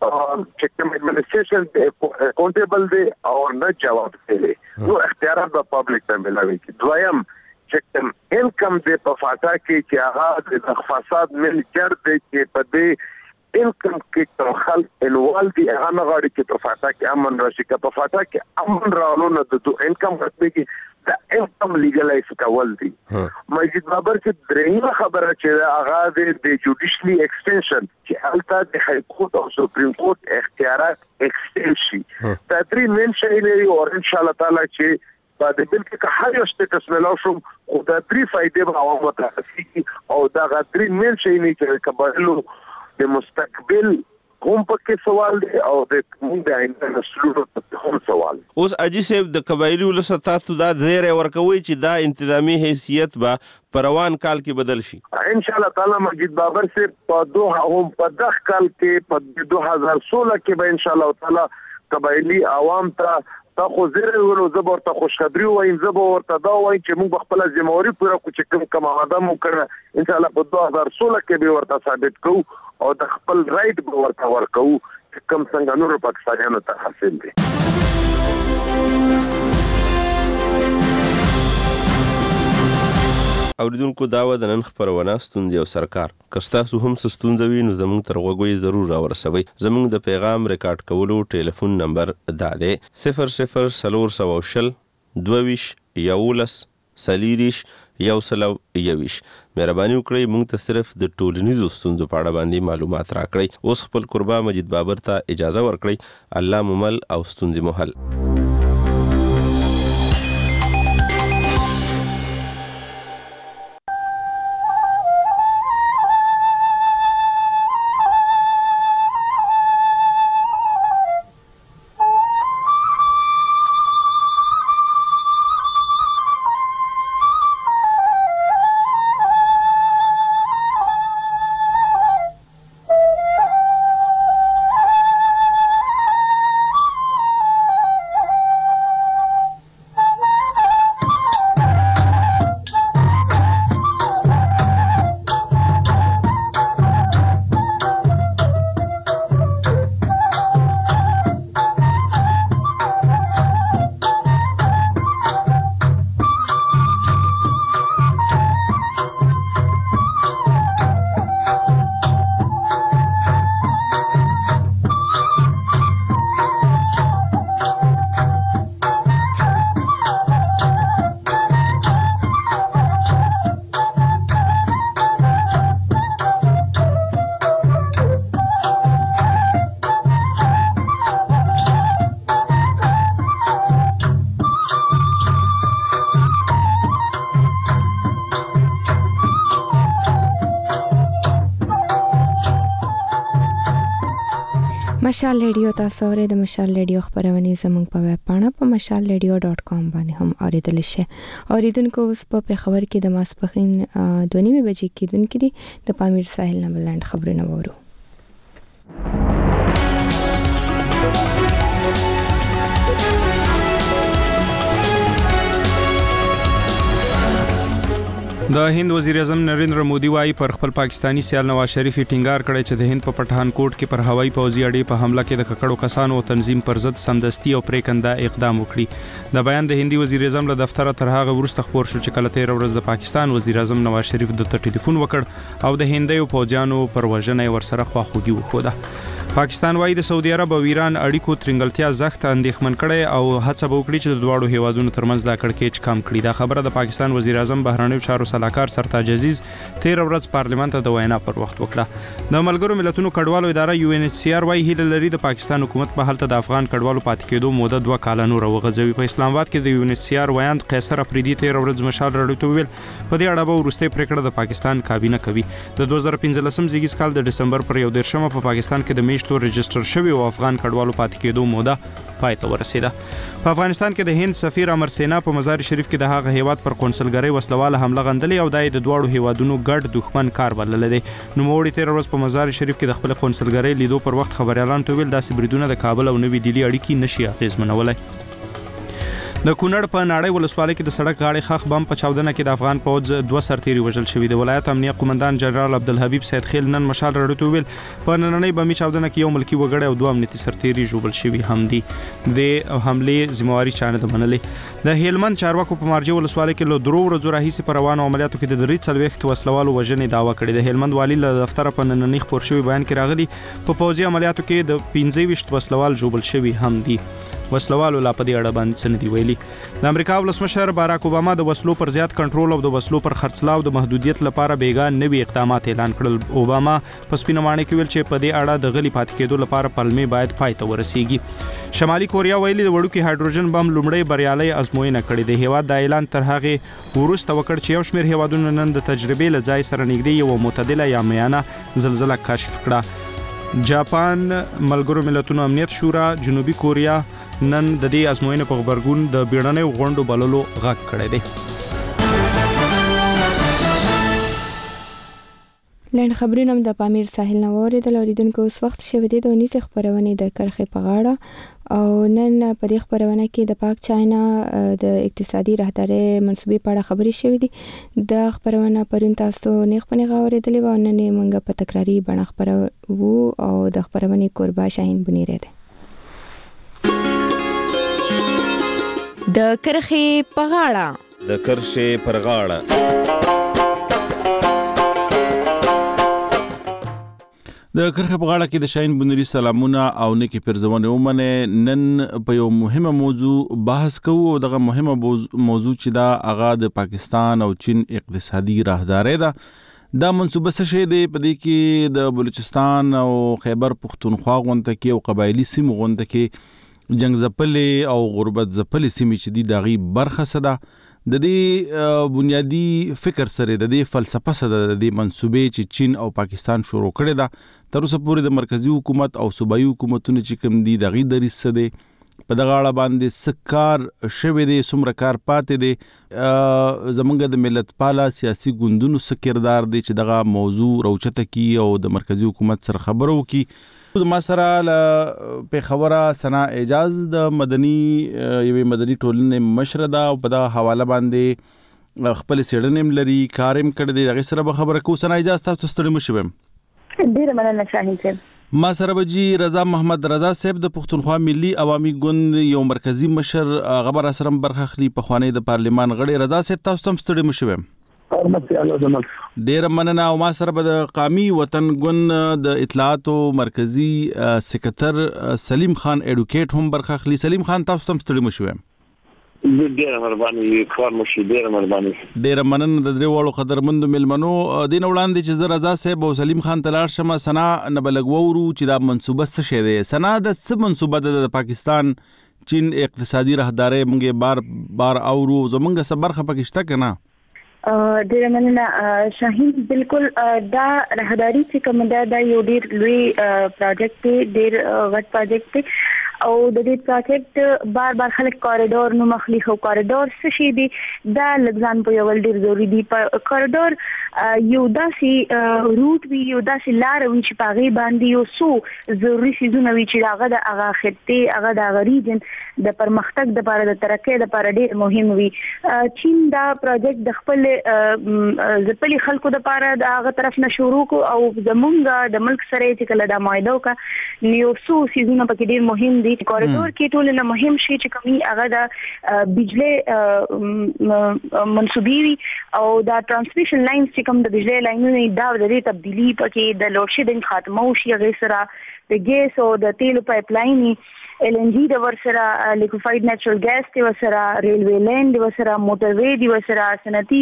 چې کوم ایڈمنسټریشن اکاونټیبل دی او نه جواب کوي نو اختیارات په پبلک ته ملوي دویم چې انکم د په فاټا کې چې هغه د فساد ملکر دی چې په دې انکم کې کوم خلک انوال دي هغه نه غواړي چې په فاټا کې امن راشي که په فاټا کې امن راولو نه د انکم غوښتنې کې د انکم لیګلایز کول دي مجید بابر چې درېمه خبره چې هغه د جوډیشلی ایکسټنشن چې هلته د های کورټ او سپریم کورټ اختیارات ایکسټنشن شي دا درې مین شي لري او ان شاء الله تعالی چې په دې بل کې هر یو سټیټس ملو شو خو دا درې فائدې به عوامو ته رسیږي او دا درې مین شي نه چې کبهلو د مستقبل کوم پکې سوال دی او د موږ د آینده نسلونو ته هم سوال اوس اجي صاحب د قبایلی ولسطاتو دا زیری ورکوي چې دا انتظامی حیثیت به پروان کال کې بدل شي ان شاء الله تعالی مجید بابر سے په دغه کال کې په 2016 کې به ان شاء الله تعالی قبایلی عوام ته تا خو زیره ورو زبر ته خوشخبری وایم زبر ورته دا وایم چې موږ خپل ذمہواری پوره کو چې کوم آدم مو کړه ان شاء الله په 2016 کې به ورته ثابت کوو او د خپل رائټ به ورته ورکوو چې کوم څنګه نور پاکستانیانو ته حاصل دي اوریدونکو داوا د نن خبرونه ستوندې او سرکار کستاسو هم ستوندوي نو زموږ تر غوږی ضرور راورسوي زموږ د پیغام ریکارډ کولو ټلیفون نمبر دا دی 0040 22 11 سلیریش یو سلو یویش مهرباني وکړئ موږ ته صرف د ټولنیزو ستونزو په اړه باندې معلومات راکړئ اوس خپل قربا مجید بابر ته اجازه ورکړئ الله ممل او ستونزې محل مشال ریډیو تاسو اورئ. د مشال ریډیو خبرونه زموږ په ویب پاڼه په mashalradio.com باندې هم اوریدل شي. اوریدونکو اوس په خبر کې د ماسپخین 2:30 بجې کېدونکې دي د پامیر ساحل نه بلند خبرونه وورو. د هند وزیر اعظم نریندر مودي وايي پر خپل پاکستانی سیال نواز شریف ټینګار کړی چې د هند په پټان کوټ کې پر هوایي پوځي اډې په حمله کې د ککړو کسانو او تنظیم پر ضد سمدستي او پریکنده اقدام وکړي. د بیان د هندي وزیر اعظم له دفتر تر هغه وروسته خبر شو چې کله 13 ورځ د پاکستان وزیر اعظم نواز شریف د ټلیفون وکړ او د هندیو پوځیانو پر وژنې ورسره خواخوږي وښوده. پاکستان وايي د سعودي عرب او ایران اړیکو ترنګلتیا زغت اندېښمن کړي او هڅه وکړي چې د دواړو هیوادونو ترمنځ د کړکېچ کم کړي. دا خبره د پاکستان وزیر اعظم بهرنیو چارو سلاکار سرتاج عزیز 13 ورځ پارلیمنت ته د وینا پر وخت وکړه. د ملګرو ملتونو کډوالو اداره UNHCR وايي هیله لري د پاکستان حکومت په حالت د افغان کډوالو پاتې کېدو موده 2 کال نور وغځوي. په اسلام آباد کې د UNHCR ویاند قیصر افریدي 13 ورځ مشال راډیو ته ویل په دې اړه به وروستۍ پریکړه د پاکستان کابینه کوي. د 2015 زیږیز کال د دسمبر پر 1 په پاکستان کې د میشتو رجستر شوی او افغان کډوالو پاتې کېدو موده پای ته ورسیده. په افغانستان کې د هند سفیر امر سینا په مزار شریف کې د هغه هیواد پر قونسلګرۍ وسلواله حمله غندلې او د دواړو هیوادونو ګډ دښمن کار بلل دي. نوموړي 13 ورځ په مزار شریف کې د خپل قونسلګرۍ لیدو پر وخت خبريالان ته ویل داسې بریدونه د کابل او نوې دهلي اړیکې نشي اغیزمنولای. د کونړ په ناړۍ ولسوالۍ کې د سړک غاړې خاخ بم په چاودنه کې د افغان پوځ 2 سرتیري وژل شوي. د ولایت امنیه قومندان جنرال عبدالحبیب سید خیل نن مشال راډیو ته ویل په نننۍ بمي چاودنه کې یو ملکی وګړی او 2 امنیتي سرتیري ژوبل شوي هم دي. د حملې ذمہواری چانه ده منلې. د هلمند چارواکو په مارجه ولسوالۍ کې له 3 ورځو راهیسې پر روانو عملیاتو کې د 3 وسلوالو وژنې دعوا کړې. د هلمند والی له دفتر په نننۍ خبر شوی بیان کې راغلي په پوځي عملیاتو کې د 25 وسلوال ژوبل شوي هم دي. وسلوالو لا په دې اړه باندې څه نه دی ویلي. د امریکا ولسمشر باراک اوباما د وسلو پر زیات کنټرول او د وسلو پر خرڅلاو د محدودیت لپاره بیګا نوي اقدامات اعلان کړل. اوباما په سپینمانه کې ویل چې په دې اړه د غلي پاتې کېدو لپاره پلمې باید پای ته ورسیږي. شمالي کوریا ویلي د وړوکی هایدروجن بم لومړی بریالي ازموینه کړې. د هیواد د اعلان تر هغه وروسته وکړ چې یو شمېر هیوادونو نن د تجربې له ځای سره نږدې یو معتدله یا میانه زلزلہ کشف کړه. جاپان، ملګرو ملتونو امنیت شورا، جنوبي کوریا نن د دې ازموینې په خبرګون د بیړنیو غونډو بللو غږ کړی دی. لنډ خبرونه د پامیر ساحل نه اوریدل. اوریدونکو اوس وخت شوی دی د ونیسې خبرونه د کرخې په غاړه او نن په دې خبرونه کې د پاک چاینا د اقتصادي راهداري منصوبې په اړه خبرې شوې دي. د خبرونه پرون تاسو نه خپل غوړېدلې و نن موږ په تکراری بڼه خبرو او د خبرونه قربا شاهین بنیره ده. د کرخې په غاړه د کرخې پر غاړه د کرخې په غاړه کې د شاهین بنيري سلامونه او نیکی پرزونه ومنه. نن په یو مهمه موضوع بحث کوو او دغه مهمه موضوع چې دا هغه د پاکستان او چین اقتصادي راهداري ده. دا منصوبه څه شی دی؟ په دې کې د بلوچستان او خیبر پختونخوا غونډه کې او قبایلی سیمو غونډه کې جنگ زپلې او غربت زپلې سیمې چې دي دغه برخه سده د دې بنیادی فکر سره د دې فلسفه سره د دې منصوبې چې چین او پاکستان شروع کړي دا تر اوسه پورې د مرکزی حکومت او صوبایي حکومتونو چې کوم دي دغه دریس سده په دغه اړه باندې سکار شوه دي څومره کار پاتې دي. زمونږ د ملت پاله سیاسي ګوندونو سکردار دي چې دغه موضوع روچته کی او د مرکزی حکومت سره خبرو کی. ما سره په خبره سنا اعجاز د یوې مدني ټولنې مشر ده او په دغه حواله باندې خپل سیړنیم لري کارم کړی دی. هغه سره به خبره کو. سنا اعجاز تاسو ستړي مشوم. ډیره مننه شاهین صاحب. ما سره بجی رضا محمد رضا صاحب د پښتونخوا ملي عوامي ګوند یو مرکزی مشر غبر اسرم برخه خلی په خوانی د پارلیمان غړي. رضا صاحب تاسو هم ستړي مشوم. ډیر مننه. او ما سره د قومي وطن ګوند د اطلاعات او مرکزی سکرټر سلیم خان اډوکیټ هم برخه خلی. سلیم خان تاسو هم ستړي مشوم. ډیره مهرباني کار مشي. ډیره مهرباني. ډیره مننه د درې وړو قدرمند ملمنو دین وړاندې چې رضا صاحب او سلیم خان تلار شمه سنا نه بلګورو چې دا منصوبه څه شه ده. سنا د څه منصوبه ده د پاکستان چین اقتصادي راهداري موږ بار اورو زمونږ صبرخه پکشته کنه. ډېر مننه شاهین. بالکل دا راهداري چې کوم دا یو ډېر لوی پروجیکټ دی، ډېر غټ پروجیکټ دی او د دې پروجیکټ بار خلک کوریډور نو مخلي خو کوریډور څه شي دی دا لګزان په یو ډېر ضروری دی. کوریډور یو داسې روټ وی، یو داسې لار وی چې پاغي باندې یو څو ضروري شیزونه وی چې هغه د هغه خطه هغه د ریجن د پرمختګ د لپاره د ترقۍ د لپاره ډېر مهم وي. چین دا پروجیکټ د خپل ځپلي خلکو د لپاره د هغه طرف نه شروع کو او زمونږ د ملک سره چې کله دا معاهده وکړه نیو څو شیزونه پکې ډېر مهم دي. کوریډور کې ټول نه مهم شي چې کومي هغه د بجلی منسوبي وي او دا ترانسمیشن لاینز چې کوم د بجلی لاینونو دا د دې تبدیلی پکې د لوډ شیډینګ خاتمه وشي، هغه سره د ګیس او د تیلو پایپ لاین LNG د ورسره لیکوفاید نیچرل ګیس دی ورسره ریلوی لین دی ورسره موټر وی دی ورسره صنعتي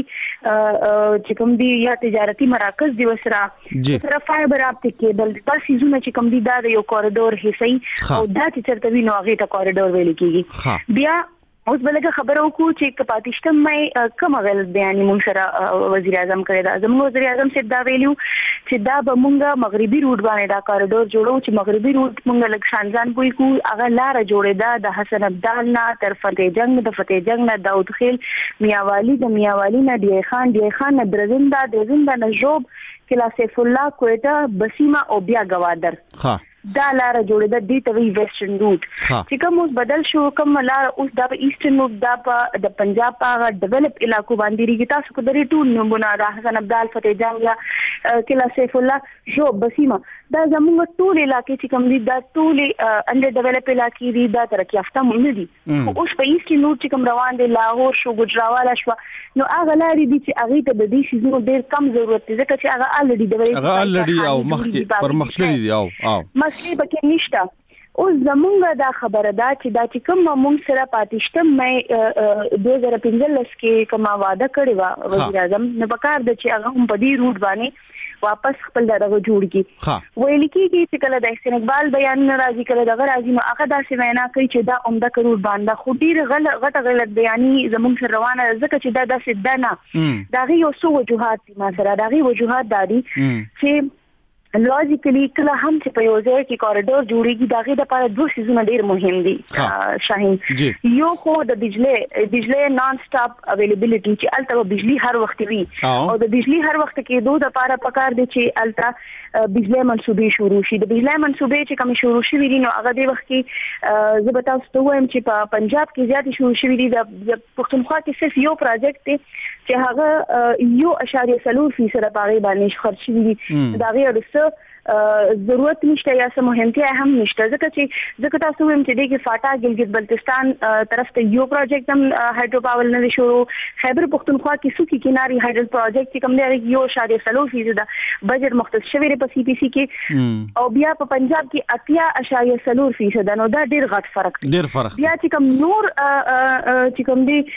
چې کوم دی یا تجارتي مراکز دی ورسره فایبر اپټیک کیبل دا سيزونه چې کوم دی دا یو کوریډور هي او دا چې چرته وی نو هغه ته کوریډور ویل کیږي. بیا اوس بلګه خبرو کو چې کپاتشتم مې کوم غل بیان مون سره وزیر اعظم کړی دا زموږ وزیر اعظم چې دا ویلو چې دا به مونږه مغربي روټ باندې دا کوریډور جوړو چې مغربي روټ مونږه لک شانزان پوي کو هغه لار جوړې دا د حسن عبدال نه تر فتح جنگ د فتح جنگ نه داود خیل میاوالی د میاوالی نه دی خان نه درزنده نه جوب کلا سیف الله کوټه بسیمه او بیا گوادر دا لار جوړه د دې توی ویسټرن روټ چې کوم اوس بدل شو کوم لار اوس د ایسټرن روټ د پنجاب په ډیولپ علاقو باندې ریږي. تاسو کو درې ټول نمونه حسن عبدال فتح جنگ یا کلا سیف الله جو بسیمه دا زموږ ټول علاقې چې کوم دي دا ټول انډر ډیولپ علاقې دي دا ترقی یافته مونږ دي. اوس په ایسټرن روټ چې کوم روان دي لاهور شو ګجراوالا شو نو هغه لارې دي چې هغه ته د دې شیزونو ډېر کم ضرورت دی ځکه چې هغه الریډي او مخکې پرمختللي دي او مسلې پکې نشته. اوس زمونږ دا خبره ده چې دا چې کوم مونږ سره پاتشتم مې 2015 کې کوم وعده کړی و وزیر اعظم نو پکار د چې هغه هم په دې روټ باندې واپس خپل دغه جوړ کی ویل کیږي چې کله د احسان اقبال بیان راځي کله دغه راځي نو هغه داسې وینا کوي چې دا عمده کروڑ باندې خو ډیر غلط بیاني زموږ سره روانه ځکه چې دا داسې ده نه دا یو څو وجوهات دي ما سره دا وجوهات دي چې لوجیکلی کله هم چې په یو ځای کې کوریډور جوړیږي داغه د لپاره دوه سيزونه ډیر مهم دي شاهین. یو خو د بجلی نان سټاپ اویلیبিলিټي چې الته بجلی هر وخت وي او د بجلی هر وخت کې دوه د لپاره پکار دي چې الته بجلی منسوبې شروع شي. د بجلی منسوبې چې کوم شروع شي دي نو هغه د وخت کې زه به تاسو ته وایم چې په پنجاب کې زیات شروع شي دي د پښتونخوا کې صرف یو پروجیکټ دی چې هغه 1.4% پاره باندې خرج شي دي دا غیر ضرورت نشته یا سم مهمتیا هم نشته ځکه تاسو هم چې دغه فاټا ګلګت بلتستان طرف ته یو پروجیکټ هم هایدرو پاور نه شروع خیبر پختونخوا کې سوکی کیناری هایدرو پروجیکټ چې کوم دی یو 0.3% بجټ مختص شوی په سی پی سی کې او بیا په پنجاب کې 8.4% نو دا ډیر غټ فرق دی. بیا چې کوم نور چې کوم دی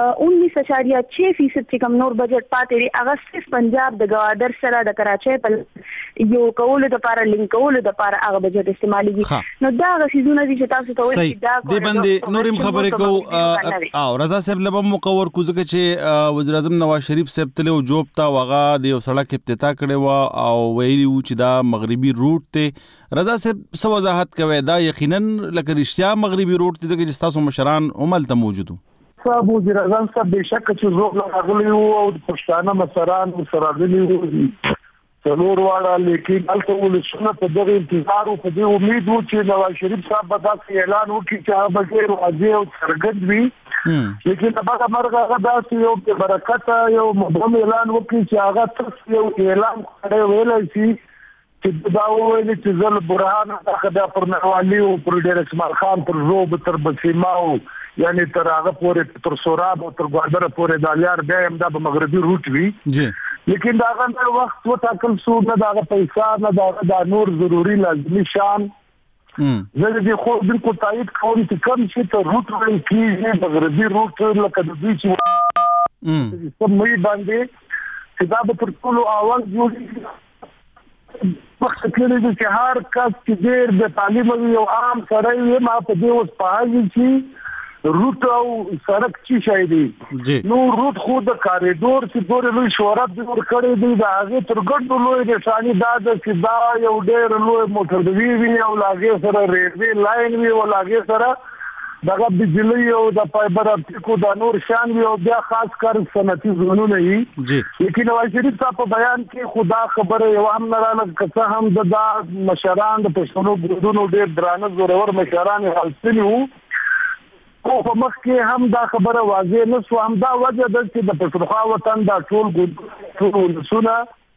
19.6% چې کوم نور بجټ پاتې دی هغه صرف پنجاب د گوادر سره د کراچۍ په یو کولو د لپاره لینک کولو د لپاره هغه بجټ استعماليږي. نو دا غوښتنه دي چې تاسو ته وایي دا د باندې نورم خبرې کو او رضا صاحب لبم مقور کو ځکه چې وزیر اعظم نواز شریف صاحب تل جوب تا وغه د یو سړک افتتاح کړي و او ویلي و چې دا مغربي روټ ته رضا صاحب سو وضاحت کوي دا یقینا لکه رښتیا مغربي روټ ته ځکه چې تاسو مشران عمل ته موجودو صاحب وزیر اعظم صاحب بشک چې زوړ راغلی او د پښتانه مشران سره غلي وو څلور واړه لیکن الته ولسونه په دغه انتظار او په دې امید وو چې نواز شریف صاحب به دا اعلان وکړي چې هغه به راځي او څرګند وي لیکن هغه مرغه داسې یو برکت یو مبهم اعلان وکړي چې هغه تاسو یو اعلان کړی ویل شي چې دا وایي چې زل برهان هغه پر نوالي او پر ډیر اسماعیل خان پر روب تر بسیماو یعنی تر هغه پورې تر سوراب او تر ګوادر پورې د لیار دیم دا په مغربي روټ وي لیکن دا غن وخت وټاکل شو نه دا پیسې نه دا نور ضروری لازمي شان زه دې خو بالکل تایید کوم چې کوم شي ته روټ وایي کیږي مغربي روټ لکه د دې چې سم مې باندې چې دا به تر ټولو اول جوړي وخت کې چې هر کس چې ډېر د تعلیم یو عام سره یې ما په دې اوس پاهږي چې روټ او سړک چې شای دی نو روټ خو د کاریډور چې پورې لوی شهرت جوړ کړی دی دا هغه تر ګډو لوی نشانی دا د سیدا یو ډېر لوی موټر وی او لاګه سره ریلوی لاین وی او لاګه سره دغه بجلی او د فایبر اپټیکو د نور شان وی او بیا خاص کر صنعتي زونونه یې لیکن نواز شریف صاحب په بیان کې خدا خبره یو هم نه راغله که هم د مشران د پښتنو ګوندونو ډېر درانه زورور مشران حلسنی وو او په مخ کې هم دا خبره واضح نه شو هم دا وجه ده چې د پښتونخوا وطن دا ټول سونه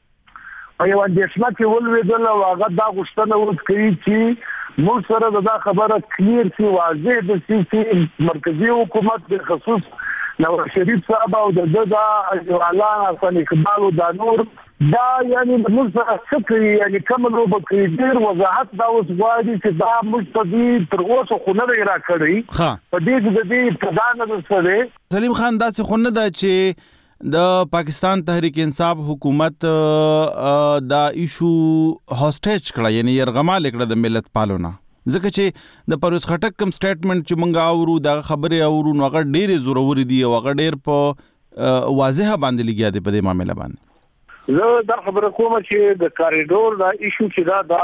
په یو اندېښنه کې ولوېدل او هغه دا غوښتنه وکړي چې موږ سره دا خبره کلیر شي واضح ده چې مرکزی حکومت د خصوص نواز شریف صاحب او د اعلان حسن اقبال او د نور دا یعنی موږ سره څه یعنی کوم لوبه کوي ډیر وضاحت دا اوس غواړي چې دا مستدی تر اوسه خو نه را کړی په دې د دې پردان سره سلیم خان دا څه خو نه ده چې د پاکستان تحریک انصاف حکومت دا ایشو هوسټیج کړه یعنی يرغمال کړه د ملت پالونه ځکه چې د پرویز خټک کوم سټیټمنټ چې مونږ اورو دا خبره اورو نو هغه ډېر زورور دي او هغه ډېر په واضحه باندې لګیا دي په دې معاملې باندې زه دا خبره کوم چې د کاریډور دا ایشو چې دا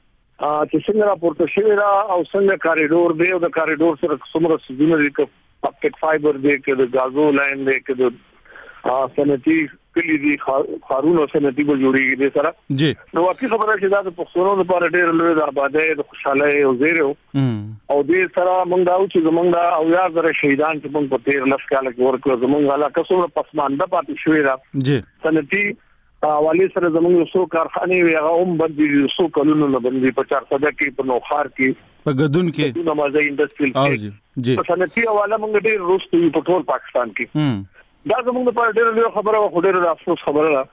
چې څنګه راپورته شوی را او څنګه کاریډور دی او د کاریډور سره څومره سيزونه دي چې اپټیک فایبر دی کې د غازو لاین دی کې د صنعتي کلی دي خارونه صنعتي به جوړیږي د سره جی نو واقعي خبره چې دا د پښتنو لپاره ډېر لوی د آبادی د خوشاله او زیرو او دې سره موږ دا چې زمونږ او یا زره شهیدان چې موږ په 13 کال کې ورکړو زمونږ علاقه څومره پسمانده پاتې شوې را جی صنعتي والی سره زمونږ سو کارخانه وی هغه هم باندې سو کلونو نه باندې په 400 کې په نوخار کې په غدون کې نمازه انډستریل کې جی صنعتي حواله موږ ډېر روستي په ټول پاکستان کې دا زموږ لپاره ډېر خبره او ډېر د افسوس خبره ده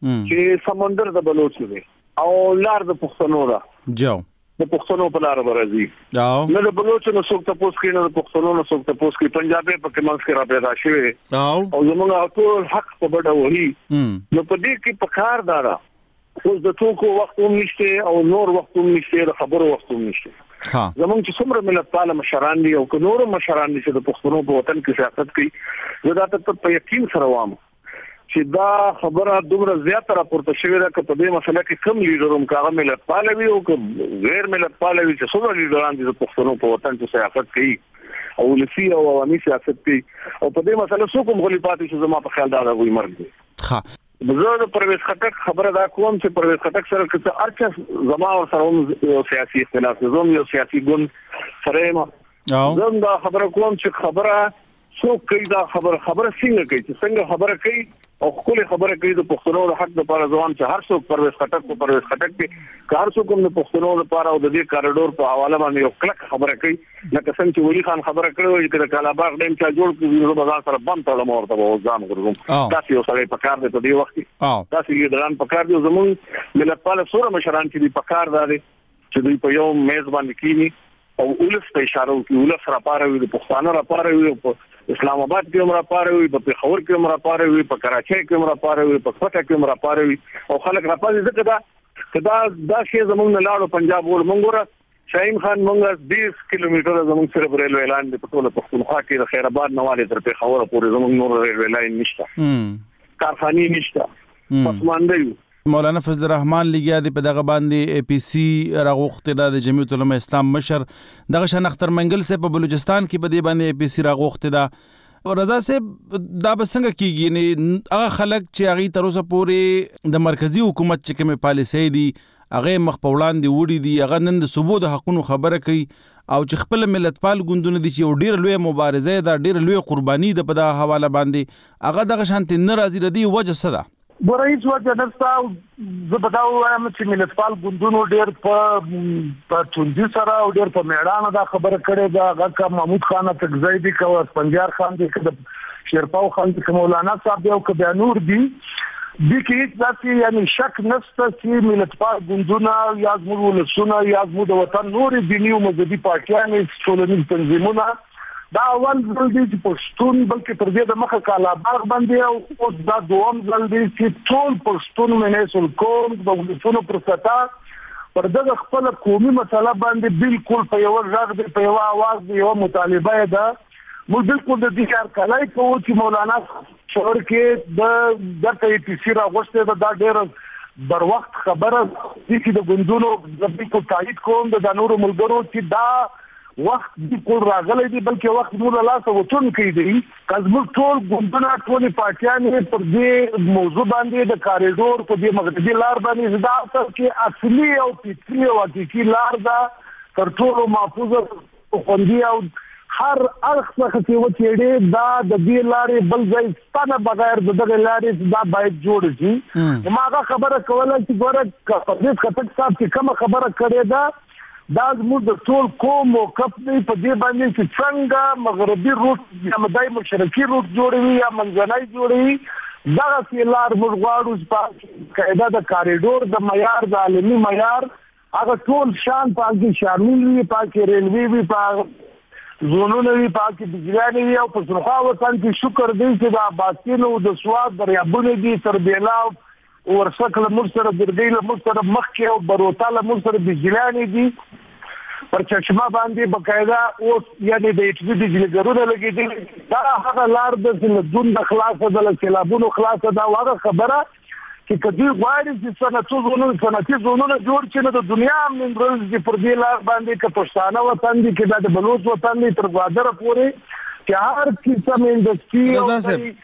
چې سمندر د بلوچ دی او لار د پښتنو ده جاو د پښتنو په لار راځي نه د بلوچ نو څوک تاسو کې نه د پښتنو نو څوک تاسو کې پنجابي په کې منځ کې را پیدا شوی او زموږ ټول حق په بډه وਹੀ نو په دې کې پکار دارا اوس د ټوکو وخت هم نشته او نور وخت هم نشته د خبرو وخت هم نشته زمونږ چې څومره ملت پاله مشران دي او نور مشران دي چې د پښتنو په وطن کې سیاست کوي زه دا ته په یقین سره وایم چې دا خبره دومره زیاته راپورته شوې ده چې په دې مسله کې کم لیډروم کاغه ملت پاله وي او غیر ملت پاله وي چې څومره لیډران دي د پښتنو په وطن کې سیاست کوي او لسی او عوامي سیاست کوي او په دې مسله څوک هم غلي پاتې چې زما په خیال دا غوي مرګ دي زه د پرویز خټک خبره دا کوم چې پرویز خټک سره چې ارچ زما او سره هم سیاسي اختلاف زوم یو سیاسي ګوند سره ما زم دا خبره کوم چې خبره څوک کوي دا خبره څنګه کوي چې څنګه خبره کوي او خپل خبره کوي د پښتنو د حق لپاره ځوان چې هر څوک پرویز خټک کې کار څوک هم د پښتنو لپاره او د دې کاریډور په حواله باندې یو کلک خبره کوي لکه څنګه چې ولی خان خبره کړو چې د کلاباغ ډیم چا جوړ کړو په بازار سره بم تړم ورته وځم ورغوم تاسو یو سره په کار دی په دې وخت کې تاسو یې دران په کار دی زموږ ملت پاله سوره مشران چې په کار دي چې دوی په یو میز باندې کینی او ولس په اشاره کوي ولس را پاره وي د پښتانه را پاره وي په اسلام آباد کې عمره پاره وي په پېښور کې عمره پاره وي په کراچۍ کې عمره پاره وي په کوټه کې عمره پاره وي او خلک را پاره ځکه دا شی زمونږ نه لاړو پنجاب ور منګوره شاهین خان مونږ 20 کیلومتره زمونږ سره ریلوی لاین په ټوله پښتونخوا کې د خیر آباد نواله تر پېښور پورې زمونږ نور ریلوی لاین نشته کارخانه نشته پسمانده یو مولانا فضل الرحمن لګیا دی په دغه باندې اي پی سي راغوخته د جمعیت العلماء اسلام مشر دغه شان اختر منګل سے په بلوچستان کې په دې باندې اي پی سي راغوخته دا رضا صاحب دا بسنګ کیږي نه هغه خلک چې هغه تر اوسه پورې د مرکزی حکومت چې کومه پالیسي دي هغه مخ په وړاندې وړي دي هغه نن د صوبو د حقونو خبره کوي او چې خپل ملت پال ګوندونه دي چې ډیر لوی مبارزه ده ډیر لوی قرباني ده په دغه حواله باندې هغه دغه شانت ناراضي ردی وجه څه ده ورایز وجه نستا زبداو وایم چې ملتپال ګوندونو ډېر په چونجي سره او ډېر په میړانه دا خبره کړې ده هغه محمود خان تکزیدی کو اسپنجار خان دی که شیرپاو خان دی که مولانا صاحب دی او که بیا نور دی دې کې هیڅ داسې یعنی شک نشته چې ملتپال ګوندونه یا زموږ ولسونه یا زموږ د وطن نورې دیني او مذهبي پارټیانې ټولنیز تنظیمونه دا اول ځل دی چې پښتون بلکې تر دې د مخه کلاباغ باندې او دا دوم ځل دی چې ټول پښتون منیسل کوم د ولسونو پر سطح پر دغه خپل قومي مسله باندې بالکل په یو ځای دی په یو आवाज دی یو مطالبه ده موږ بالکل د دې کار کولای کوو چې مولانا شور کې د ټي را غوښته دا ډېر بر وخت خبره چې د ګوندونو د په تایید کوم د نورو ملګرو چې دا وخت د کول راغلی دی بلکې وخت موږ له لاسه وټون کړی دی کله ټول ګوندونه ټول پارټیان پر دې موضوع باندې د کاریډور په دې مغربي لار باندې زدا چې اصلي او فطري او حقيقي لار دا تر ټولو محفوظه خوندي او هر اړخ څخه چې وچېړي دا د دې لارې بل ځای ستنه بغیر د دغه لارې دا باید جوړ شي ما هغه خبره کوله چې ګوره پردیس خټک صاحب چې کومه خبره کړې ده دا زموږ د ټول قوم موقف دی په دې باندې چې څنګه مغربي روټ یا مدای مشرقي روټ جوړوي یا منځنۍ جوړوي دغه چې لار موږ غواړو چې قاعده د کاریډور د معیار د عالمي معیار هغه ټول شان پاکي شامل وي پاکي ریلوي وي پاکي زونونه وی پاکي بجلانه وی او په سرخا وطن کې شکر دی چې د آبادینو د سواد دریابونه دي تربیلا ورسکل مرسره درګیل مرسره مخکې او بروتاله مرسره بجلانه دي پر چشمه باندې بقاعده او یعنی د ایچ بي بجلیګرونه لګیدل دا هغه لار د دون د خلاصه د سیلابونو خلاصه دا هغه خبره چې کدی غواړي چې صنعتي زونونه جوړ کړي د دنیا من ورځ چې پر دې لار باندې که پښتانه وطن دي کې د بلوچ وطن دي تر غوادر پورې چې هر قسم انډستری او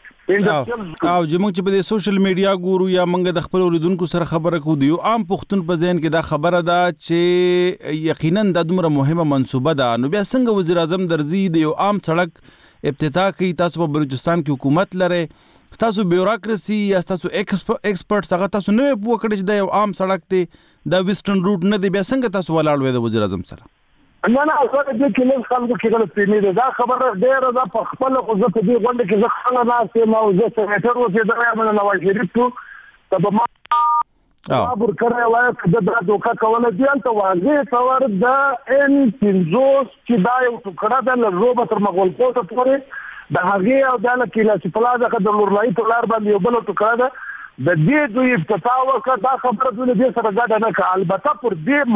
چې موږ چې په سوشل میډیا ګورو یا موږ د خپل اوریدونکو سره خبره کوو دی عام پښتون په ذهن کې دا خبره ده چې یقینا د دومره مهمه منصوبه ده نو بیا څنګه وزیر اعظم درځي د یو عام سړک افتتاح کوي تاسو په بلوچستان کې حکومت لري تاسو بیوروکراسي یا تاسو ایکسپرټس هغه تاسو نه پوه کړی چې دا یو عام سړک دی دا ویسټرن روټ نه دی بیا څنګه تاسو ولاړ وې د وزیر اعظم سره نه زه د کې له خلکو کې غلط پیمې دا خبره ډېره ده په خپل خو زه په دې غونډه کې زه خلک نه سم او زه سېنیټر اوسې دا مې نواز شریف ته تب ما صبر کړی وای چې دا دوکا کوله دی ته واځي څور د ان پینځوس چې دا یو ټکړه د لروبه تر مغول کوټه پورې د هغه او د کلاس پلازا د لورلای په لار باندې یو بل ټکړه ده د دې دوی افتتاح وکړه دا خبره د دې سره ګډه نه کړه البته پر دې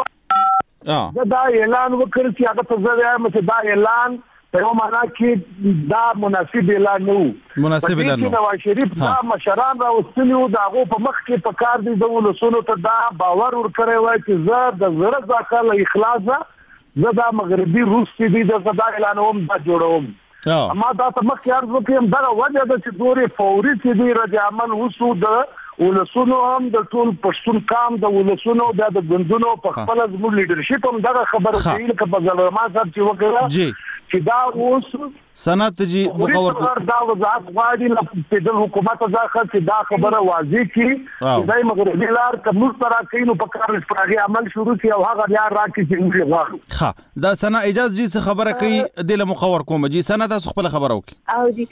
موقع دا اعلان وکړ چې هغه ته زه چې دا اعلان په یو معنا کې دا مناسب اعلان نه و مناسب اعلان نو نواز شریف دا مشران راوستلو دا هغه په مخ کې په کار دي د ولسونو ته دا باور ورکړی وای چې زه د زړه ځکه اخلاص زه دا مغربي روس کې دي دا اعلان هم دا جوړوم اما دا ته مخ یار وکم دا وجه د چې دوري فوري چې دی رد عمل وسو د ولسونو هم د ټول پښتون کام د ولسونو د ګوندونو په خپل زموږ لیډرشپ هم دا خبره کوي چې په ځلما صاحب چې وکړه چې دا اوس سنت جی مخور دا وضاحت غواړي چې د حکومت ځخه چې دا خبره واضح کړي دای مغربي لار کوم سره کینو په کار پرغه عمل شروع شي او هغه لار راکې چې موږ غواړو ها دا سنا اجازه جی خبره کوي د مخور کوم جی سنا تاسو خپل خبره وکي او جی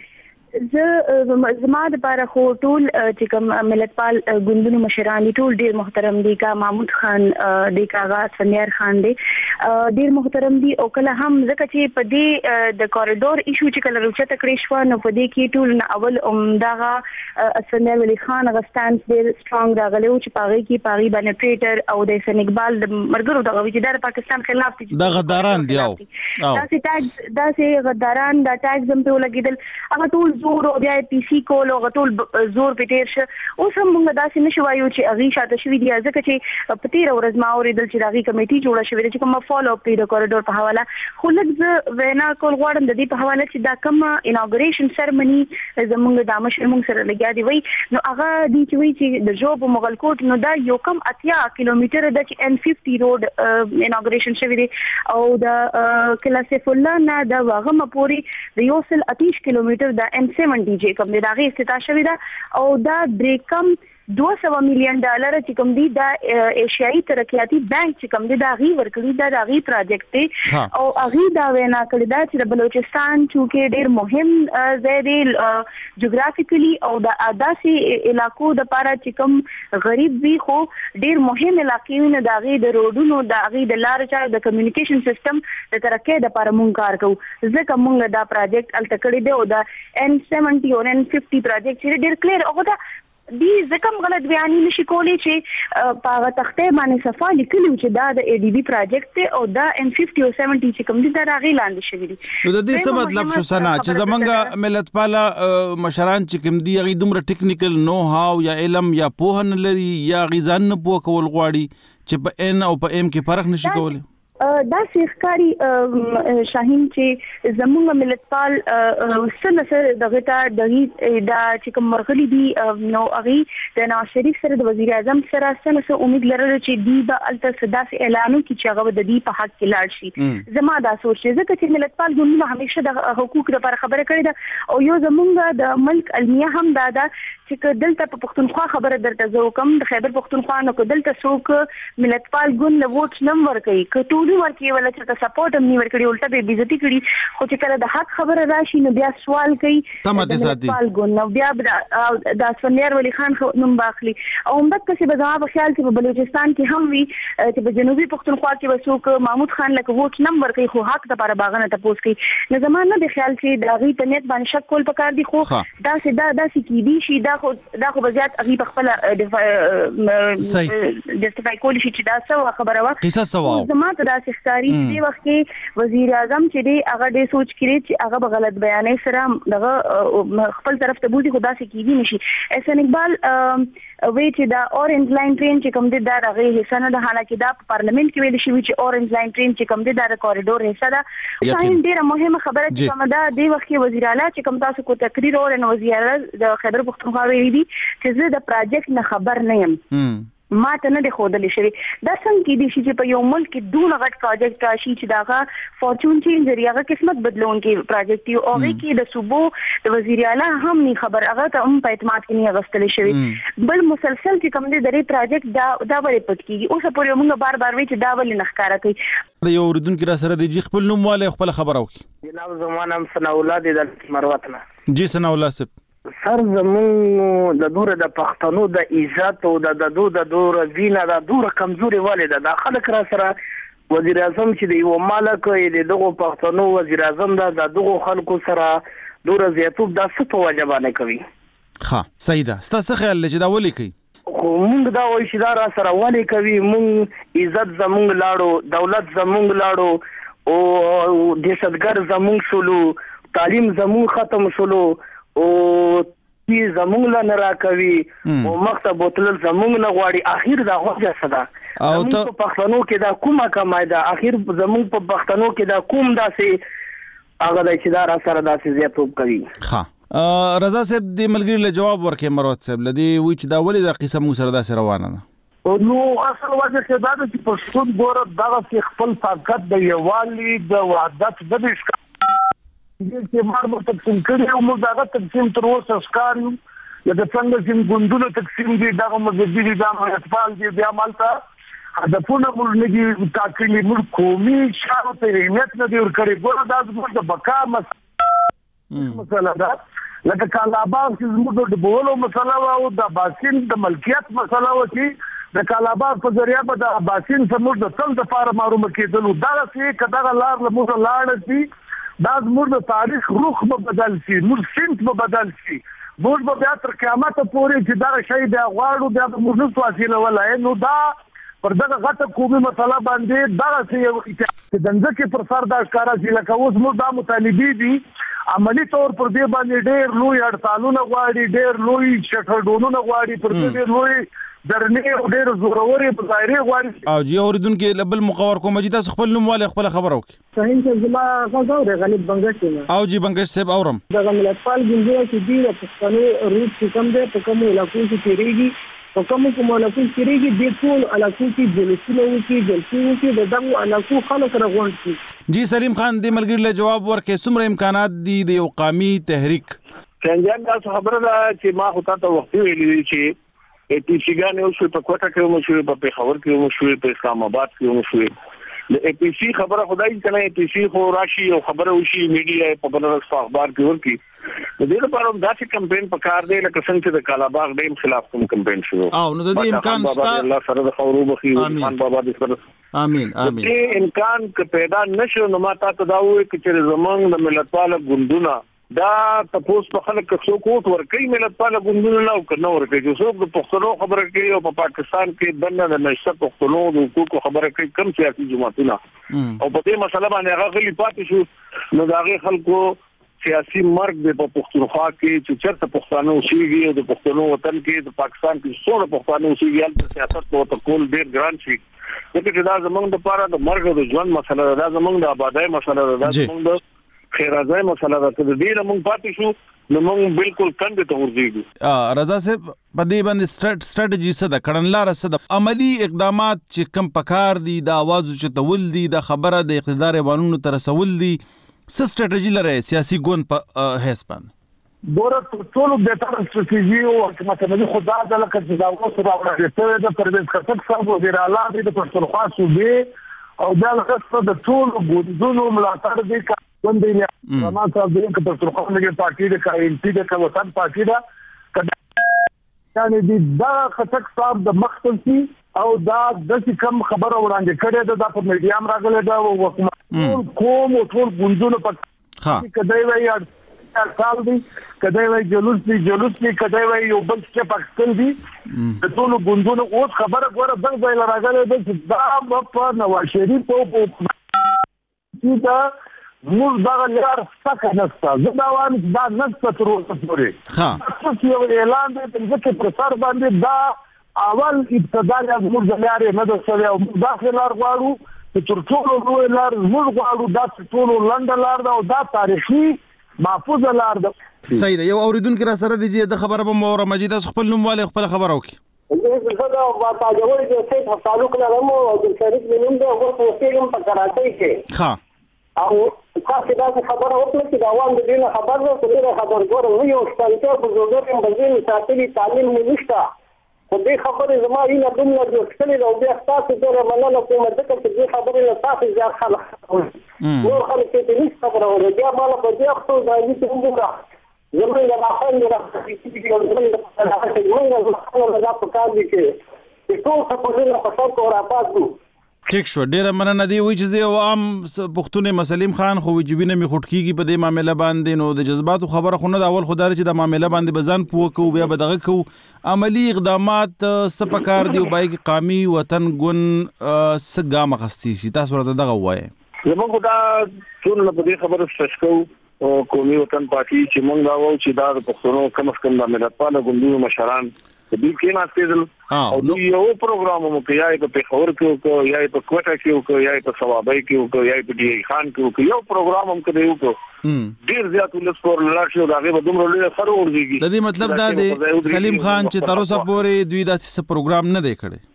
زما د لپاره خو ټول چې کوم ملتپال ګوندونو مشران ټول ډیر محترم دي کا محمود خان دی کاغا سنیر خان دی ډیر محترم دي او کله هم ځکه چې په دې د کوریډور ایشو چې کله روچه تکړه شو نو په دې کې ټول اول عمدغه سنیر ولی خان غستان ډیر سترونګ راغلی او چې پاغي کې پاغي باندې ټریټر او د سن اقبال د مرګرو دغه چې د پاکستان خلاف دي د غداران دی او دا سي غداران د ټاګ زم په لګیدل هغه ټول زور او بیا پی سي کول او غټول زور په تیر شه اوس هم موږ داسې نشوایو چې اغي شاته شوې دي ځکه چې په تیر ورځ ما اوریدل چې دغه کمیټي جوړه شوې چې کوم فالو اپ دی د کوریډور په حواله خو لږ وینا کول غواړم د دې په حواله چې دا کوم اناګوریشن سرمنی زموږ د مشر موږ سره لګیا دی وای نو هغه دی چې وای چې د جوب مغلکوټ نو دا یو کم 80 کیلومتر د N50 روډ اناګوریشن شوې دی او د کلاسف الله نه د واغه پوری د یوسل 30 کیلومتر د N70 چې کوم د هغه افتتاح شوې ده او دا درې $200 مليون چې کوم دی د ایشیایي ترقیاتی بانک چې کوم دی دا غي ورکړي دا غي پروجیکټ دی او غي دا وینا کړی دا چې د بلوچستان چې ډېر مهم ځای دی جغرافیکلی او د اداسي علاقو د لپاره چې کوم غریب وي خو ډېر مهم علاقې نه دا غي د روډونو دا غي د لارې چارې د کمیونیکیشن سیستم د ترقې لپاره مونږ کار کوو ځکه مونږ دا پروجیکټ الټکړی دی او دا N70 او N50 پروجیکټ چې ډېر کلیر او دا دی زکم غلط بیانی نشي کولی چې پاغه تخته باندې صفه لیکلو چې دا د ADB پروجیکټ ته او دا M50 او 70 چې کوم دي دا راغی لاندې شوی دي. نو د دې څه مطلب شو سنا چې زمونږ ملت پاله مشران چې کوم دي غي دومره ټیکنیکل نو هاو یا علم یا پوهه نه لري یا غیزان نه پوه کول غواړي چې په ان او په ام کې فرق نشي کولی. دا سیخکاری شاهین چې زمونږ ملتپال سره دغه دا چې کوم مرغلي دي نو هغه د نواز شریف سره د وزیر اعظم سره څه امید لرل چې دی به الته صدا سي اعلانو کې چې هغه د دې په حق کې لاړ شي. زما دا سوچ چې ځکه چې ملتپال ګوندونه همیشه د حقوق لپاره خبره کړې ده او یو زمونږ د ملک المیه هم دا چې دلته په پښتونخوا خبره درته زو کوم د خیبر پښتونخوا نو دلته څوک ملتپال ګوند له ووټ نمبر کوي کټو ورکی ولا چې سپورټ هم نیول کړي الټه به بیزتی کړي خو چې کله د حق خبره راشي نو بیا سوال کوي تمته ساتي نو بیا د سنیر ولی خان نوم باخلي او همدغه څه به زما په خیال کې په بلوچستان کې هم وي چې په جنوبي پښتونخوا کې وسوک محمود خان لکه ووټ نمبر کوي خو حق د لپاره باغنه تاسو کوي نو زمانه د خیال چې د غي تنیت باندې شک کول پکار دي خو دا سې کی دي شي دا خو بزیات غي په خپل جسټیفای کول شي چې دا څه خبره وا قصه سوا زمانه دا سختاري دی وخت کې وزیر اعظم چې دی هغه د سوچ کړي چې هغه بغلط بیانې سره دغه خپل طرف ته بوزي خدا سي کیږي نشي احسان اقبال وی چې دا اورنج لاین ټرین چې کوم دی دا هغه حصہ نه ده حالکه دا پارلیمنت کې ویل شي چې اورنج لاین ټرین چې کوم دی دا کوریډور حصہ ده ځین ډیره مهمه خبره چې کوم دا دی وخت کې وزیر اعلی چې کوم تاسو کو تقریر اور نو وزیر اعلی د خیبر پختونخوا ویلي دي چې زه د پروجیکټ نه خبر نه یم ما ته نه د خودلې شوی دا څنګه کې دي چې په یو ملک کې دونه غټ پروجیکټ راشي چې داغه فورچون چینجر یاغه قسمت بدلون کې پروجیکټ یو هغه کې د صوبو د وزیر اعلی هم نه خبر هغه ته هم په اعتماد کې نه غستل شوی بل مسلسل چې کوم دې درې پروجیکټ دا ولې پټ کیږي اوس پورې موږ بار بار وی چې دا ولې نخکاره کوي د یو اوریدونکو را سره د خپل نوم والے خپل خبر او جناب زمانه سنا اولاد د مروت نه جی سنا اولاد سر زمون د دوره د پښتنو د عزت او د دوره وینا د دوره کمزوري والده د خلک را سره وزیر اعظم چې د یو مالک د دغه پښتنو وزیر اعظم د دغه خلکو سره دوره زیاتوب د څه په وجبانه کوي. ها سیده ستاسو خیال چې دا ولي کوي خو موږ دا وایي چې دا را سره ولي کوي موږ عزت زمونږ لاړو دولت زمونږ لاړو او دهشتګر زمونږ شولو تعلیم زمونږ ختم شولو او چې زمونږ لا نه راکوي او مکتب بوتل زمونږ نه غواړي اخر دا وجه صدا او ته په پښتنو کې دا کومه کمای دا اخر زمونږ په پښتنو کې دا کوم داسې هغه د چې دا را سره داسې زیاتوب کوي. ها رضا صاحب د ملګری له جواب ورکې مروت صاحب لدی وی چې دا ولې د قسم سره داسې روانه ده نو اصل وجه چې دا چې پښتون ګوره دغه خپل طاقت د یوالي د وحدت د اشکال چې مارمو تقسیم کړي او موږ دغه تقسیم تر اوسه ښکار یو یا د څنګه چې ګوندونو تقسیم دي دغه مذهبي دي د اطفال دي بیا مالته هدفونه موږ نه دي ټاکلي موږ قومي شعار ته اهمیت نه دی ورکړی ګوره دا زموږ د بقا مسله ده لکه کالاباغ چې زموږ د بولو مسله او د باسین د ملکیت مسله و چې د کالاباغ په ذریعہ به د باسین زموږ د تل د فارم معلومه کېدل دا چې کداغه لار له موږ لاړ شي دا زموږ د تاریخ روح به بدل شي موږ سنت به بدل شي موږ به بیا تر قیامت پورې چې دا شی بیا غواړو بیا به موږ نو حاصل ولای نو دا پر دغه غټه قومي مسله باندې دا چې دنګه کې پر سر دا ښکارا چې لکه اوس موږ دا مطالبه دي عملی طور پر دې باندې ډېر لوی اړتالونه غواړي ډېر لوی شټډونونه غواړي پر دې لوی درنې او ډېر زوروري ظاهري غواړي او جی اوریدونکو لبل مقور کوم چې تاسو خپل نوم والے خپل خبر وکي صحیح چې زما غوړ غالب بنگش او جی بنگش صاحب اورم د ملتپال ګوندونو چې دی د پښتنو روټ چې کوم دی په کوم علاقو کې تیریږي په کوم علاقو کې تیریږي د ټول علاقو کې جلسونه وکړي دغه علاقو خلک راغونډ شي. جی سلیم خان دې ملګری له جواب ورکې څومره امکانات دي د یو قومي تحریک څنګه دا خبره ده چې ما هوتا ته وخت ویلې چې پی سی ګان یو څه په کوټه کې مو شوې په پیښور کې مو شوې په اسلام آباد کې مو شوې د پی سی خبره خدای کنه پی سی خو راشي او خبره وشي میډیا په بلرس اخبار کې ورکی د دې لپاره داسې کمپاین پکار دی لکه څنګه چې د کالاباغ ډیم خلاف کوم کمپاین شروع او نو د دې امکان شته الله سره د خورو بخي خان بابا دې سره امين امين دې امکان ک پیدا نشو نو ما ته دا وې چې زمونږ د ملتپال ګوندونه دا تاسو په خلک څوک ووټ ورکړي ملت پاله ګوندونه نه وکړو ورکړي څوک د پښتنو خبره کوي او په پاکستان کې دنه د نشه پښتنو د حقوقو خبره کوي کم سیاسي جماعتونه او په دې مسله باندې هغه غلي پاتې شو نو داغه خلکو سیاسي مرګ د پښتونخوا کې چې چرته پښتانه اوسېږي او د پښتنو وطن کې د پاکستان کې څوره پښتانه اوسېږي هلته سیاست په ټول ډېر ګران شي دغه دا زمونږ لپاره د مرګ او د ژوند مسله ده زمونږ د آبادۍ مسله ده زمونږ د خیرازۍ مسله ده چې دې موږ پاتې شو نو موږ بالکل کندې ته ورځيږو رضا صاحب په دې باندې سټریټجی څه ده کړنلار څه ده عملی اقدامات چې کم پکار دي د आवाज چې تول دي د خبره د اقتدار قانون تر رسول دي څه سټریټجی لري سیاسي ګوند په هیڅ باندې دوره ټول د تر استراتیژي او مثلا خدای د لکه چې دا اوس راوړل د پردیس خطر صاحب وزیر اعلی د پښتونخوا صوبې او دا لکه د ټول ګوندونو ملاتړ دي کوم دی ما صاحب د پښتونخوا لګي پارټي د کاینټي د وطن پارټي دا یعنی دا خطر صاحب د مختصي او دا د کم خبره وړاندې کړې ده په میډیا هم راغله دا او حکومت کوم او ټول ګوندونو په کدی وایي سال دی کدی وایي جلوس دی کدی وایي یو بل څه پاکستان دی د ټول ګوندونو اوس خبره غوړه دغه ځای راغله ده دا په نواز شریف په چې دا موږ دا لار څخه نسته دا وایي دا نسته تر اوسه پورې تاسو یو اعلان دی چې پر سر باندې دا اول ابتدا د موږ د لارې نه د سره او داخل لار غواړو چې تر ټولو لوی لار موږ غواړو دا ټولو لنډه لار ده او دا تاریخي محفوظه لار ده صحیح ده یو اوریدونکو را سره دی چې د خبره به مور مجید خپل نومواله خپل خبره وکړي زه دا په تاجوي د څه تعلق لرم او د شریک نوم ده او په سیګم په کراچۍ کې ها او تاسو دا خبره وکړه چې دا وان د دې خبر ده چې دا خبر ګورم نو یو ستانته په زوګر کې بځین ساتلي تعلیم نشته خو دې خبرې زما اینه دومره د ښکلې او بیا تاسو سره مننه کوم ځکه چې دې خبرې له تاسو ځای خلک نور خلک چې هیڅ خبره ونه بیا مال په دې خپل ځای کې موږ زموږ د اخوان د راځي او زموږ د په کار دي چې ټول څه په دې په څیر کو راپاتو ټیک شو ډیره مننه دی وای چې یو عام پښتون مسلم خان خو وجبینه می خټکیږي په دې معاملې باندې نو د جذباتو خبره خو نه د اول خدای چې د معاملې باندې بزن پوه کو بیا بدغه کو عملی اقدامات سپکار دی او بای قومي وطن ګون سګه مخستی شي تاسو ورته دغه وای زموږ دا ټول په دې خبره ششکو او قومي وطن پارټي چې موږ دا وو چې دا د پښتنو کم از کم د ملت پاله ګوندونو مشران د دې کې ناستېدل او نو یو پروګرام مو کې یا په خبر کې یا په کوټه کې یا په ثوابای کې یا په دی خان کې یو پروګرام هم کوي ډیر زیات ولسپور لاشي دا غي بدوم له سره ورځي د دې مطلب دا دی سلیم خان چې تر اوسه پورې دوی داسې پروګرام نه دی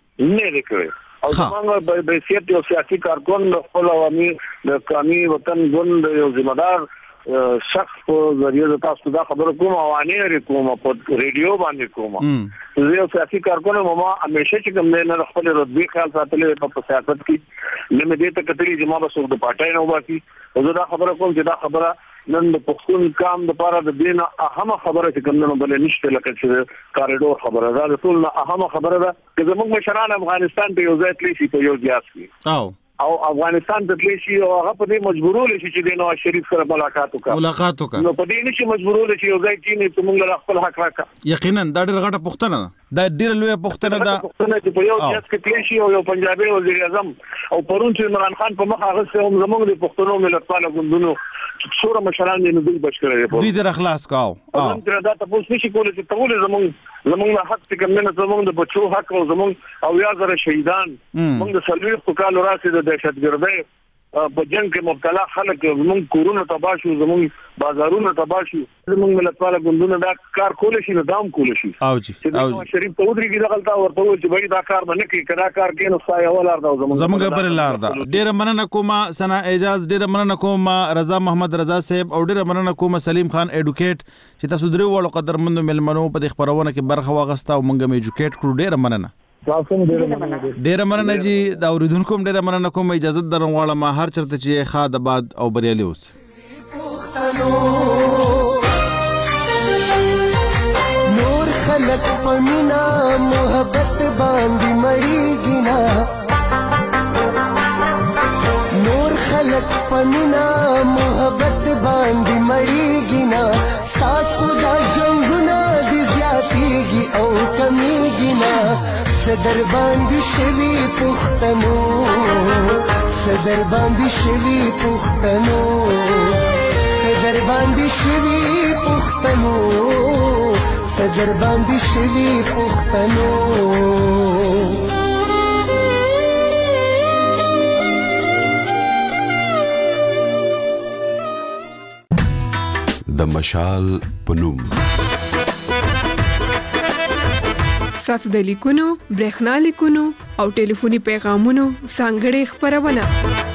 کړی او څنګه به سیاسي او سیاسي کارکون خپل عوامي د قومي وطن ګوند یو ذمہ دار شخص په ذریعہ تاسو دا خبره کوم او انیر کوم په ریډیو باندې کوم زه سیاسي کارکون ما همیشه چې کوم نه خپل رتبه خیال ساتلې په سیاست کې نه مې دې ته کتري چې ما به څوک د پټای نه وباسي زه دا خبره کوم چې دا خبره نن د پښتون کام د لپاره د دین اهمه خبره چې کوم نه بل نشته لکه چې کاریډور خبره ده ټول اهمه خبره ده چې زموږ مشران افغانستان ته یو ځای تللی شي په یو ځای کې او افغانستان ته تللی شي او هغه په دې مجبورول شي چې د نواز شریف سره ملاقات وکړي نو په دې نشي مجبورول شي یو ځای کې چې موږ خپل حق راکړو یقینا دا ډېر غټه پوښتنه ده دا ډېر لوی پوښتنه ده چې په یو ځای کې تللی شي او یو پنجابي وزیر اعظم او پرون چې عمران خان په مخ هغه څه هم زموږ د پښتنو ملت پاله ګوندونو څوره مشران یې دوی بچ کړی دوی در اخلاص کاو دا تاسو نشي کولای چې ټول زموږ حق چې کوم نه زموږ د بچو حق او زموږ او یا زره شهیدان موږ د سلوي کال راسي د دهشتګردۍ په جنگ کې مبتلا خلک زموږ کورونه تباہ شو زموږ بازارونه تباہ شو زموږ ملت پاله ګوندونه دا کار کول شي نه دام کول شي او جی شریف ته ودرېږي د غلطه ورته چې بای دا کار باندې کې کدا کار کې نو سایه ولار دا زموږ بر لار دا ډېر مننه کوم سنا اعجاز ډېر مننه کوم رضا محمد رضا صاحب او ډېر مننه کوم سلیم خان ایډوکیټ چې تاسو درې وړو قدرمند ملمنو په خبرونه کې برخه واغستا او موږ مې ایډوکیټ کړو ډېر مننه ډېر مننه جی دا اوریدونکو هم ډېر مننه کوم اجازه درم غواړم هر چرته چې خاد آباد او بریالي اوس نور خلق پمینا محبت باندې مړیږي نا نور خلق پمینا محبت باندې مړیږي نا ستاسو دا جنگونه دي زیاتیږي او کمیږي نا صدر باندې شوي پښتنو صدر باندې شوي پښتنو صدر باندې شوي پښتنو صدر باندې شوي پښتنو د مشال پنوم ساسو د لیکونو برېښنا لیکونو او ټلیفوني پیغامونو ځانګړې خبرونه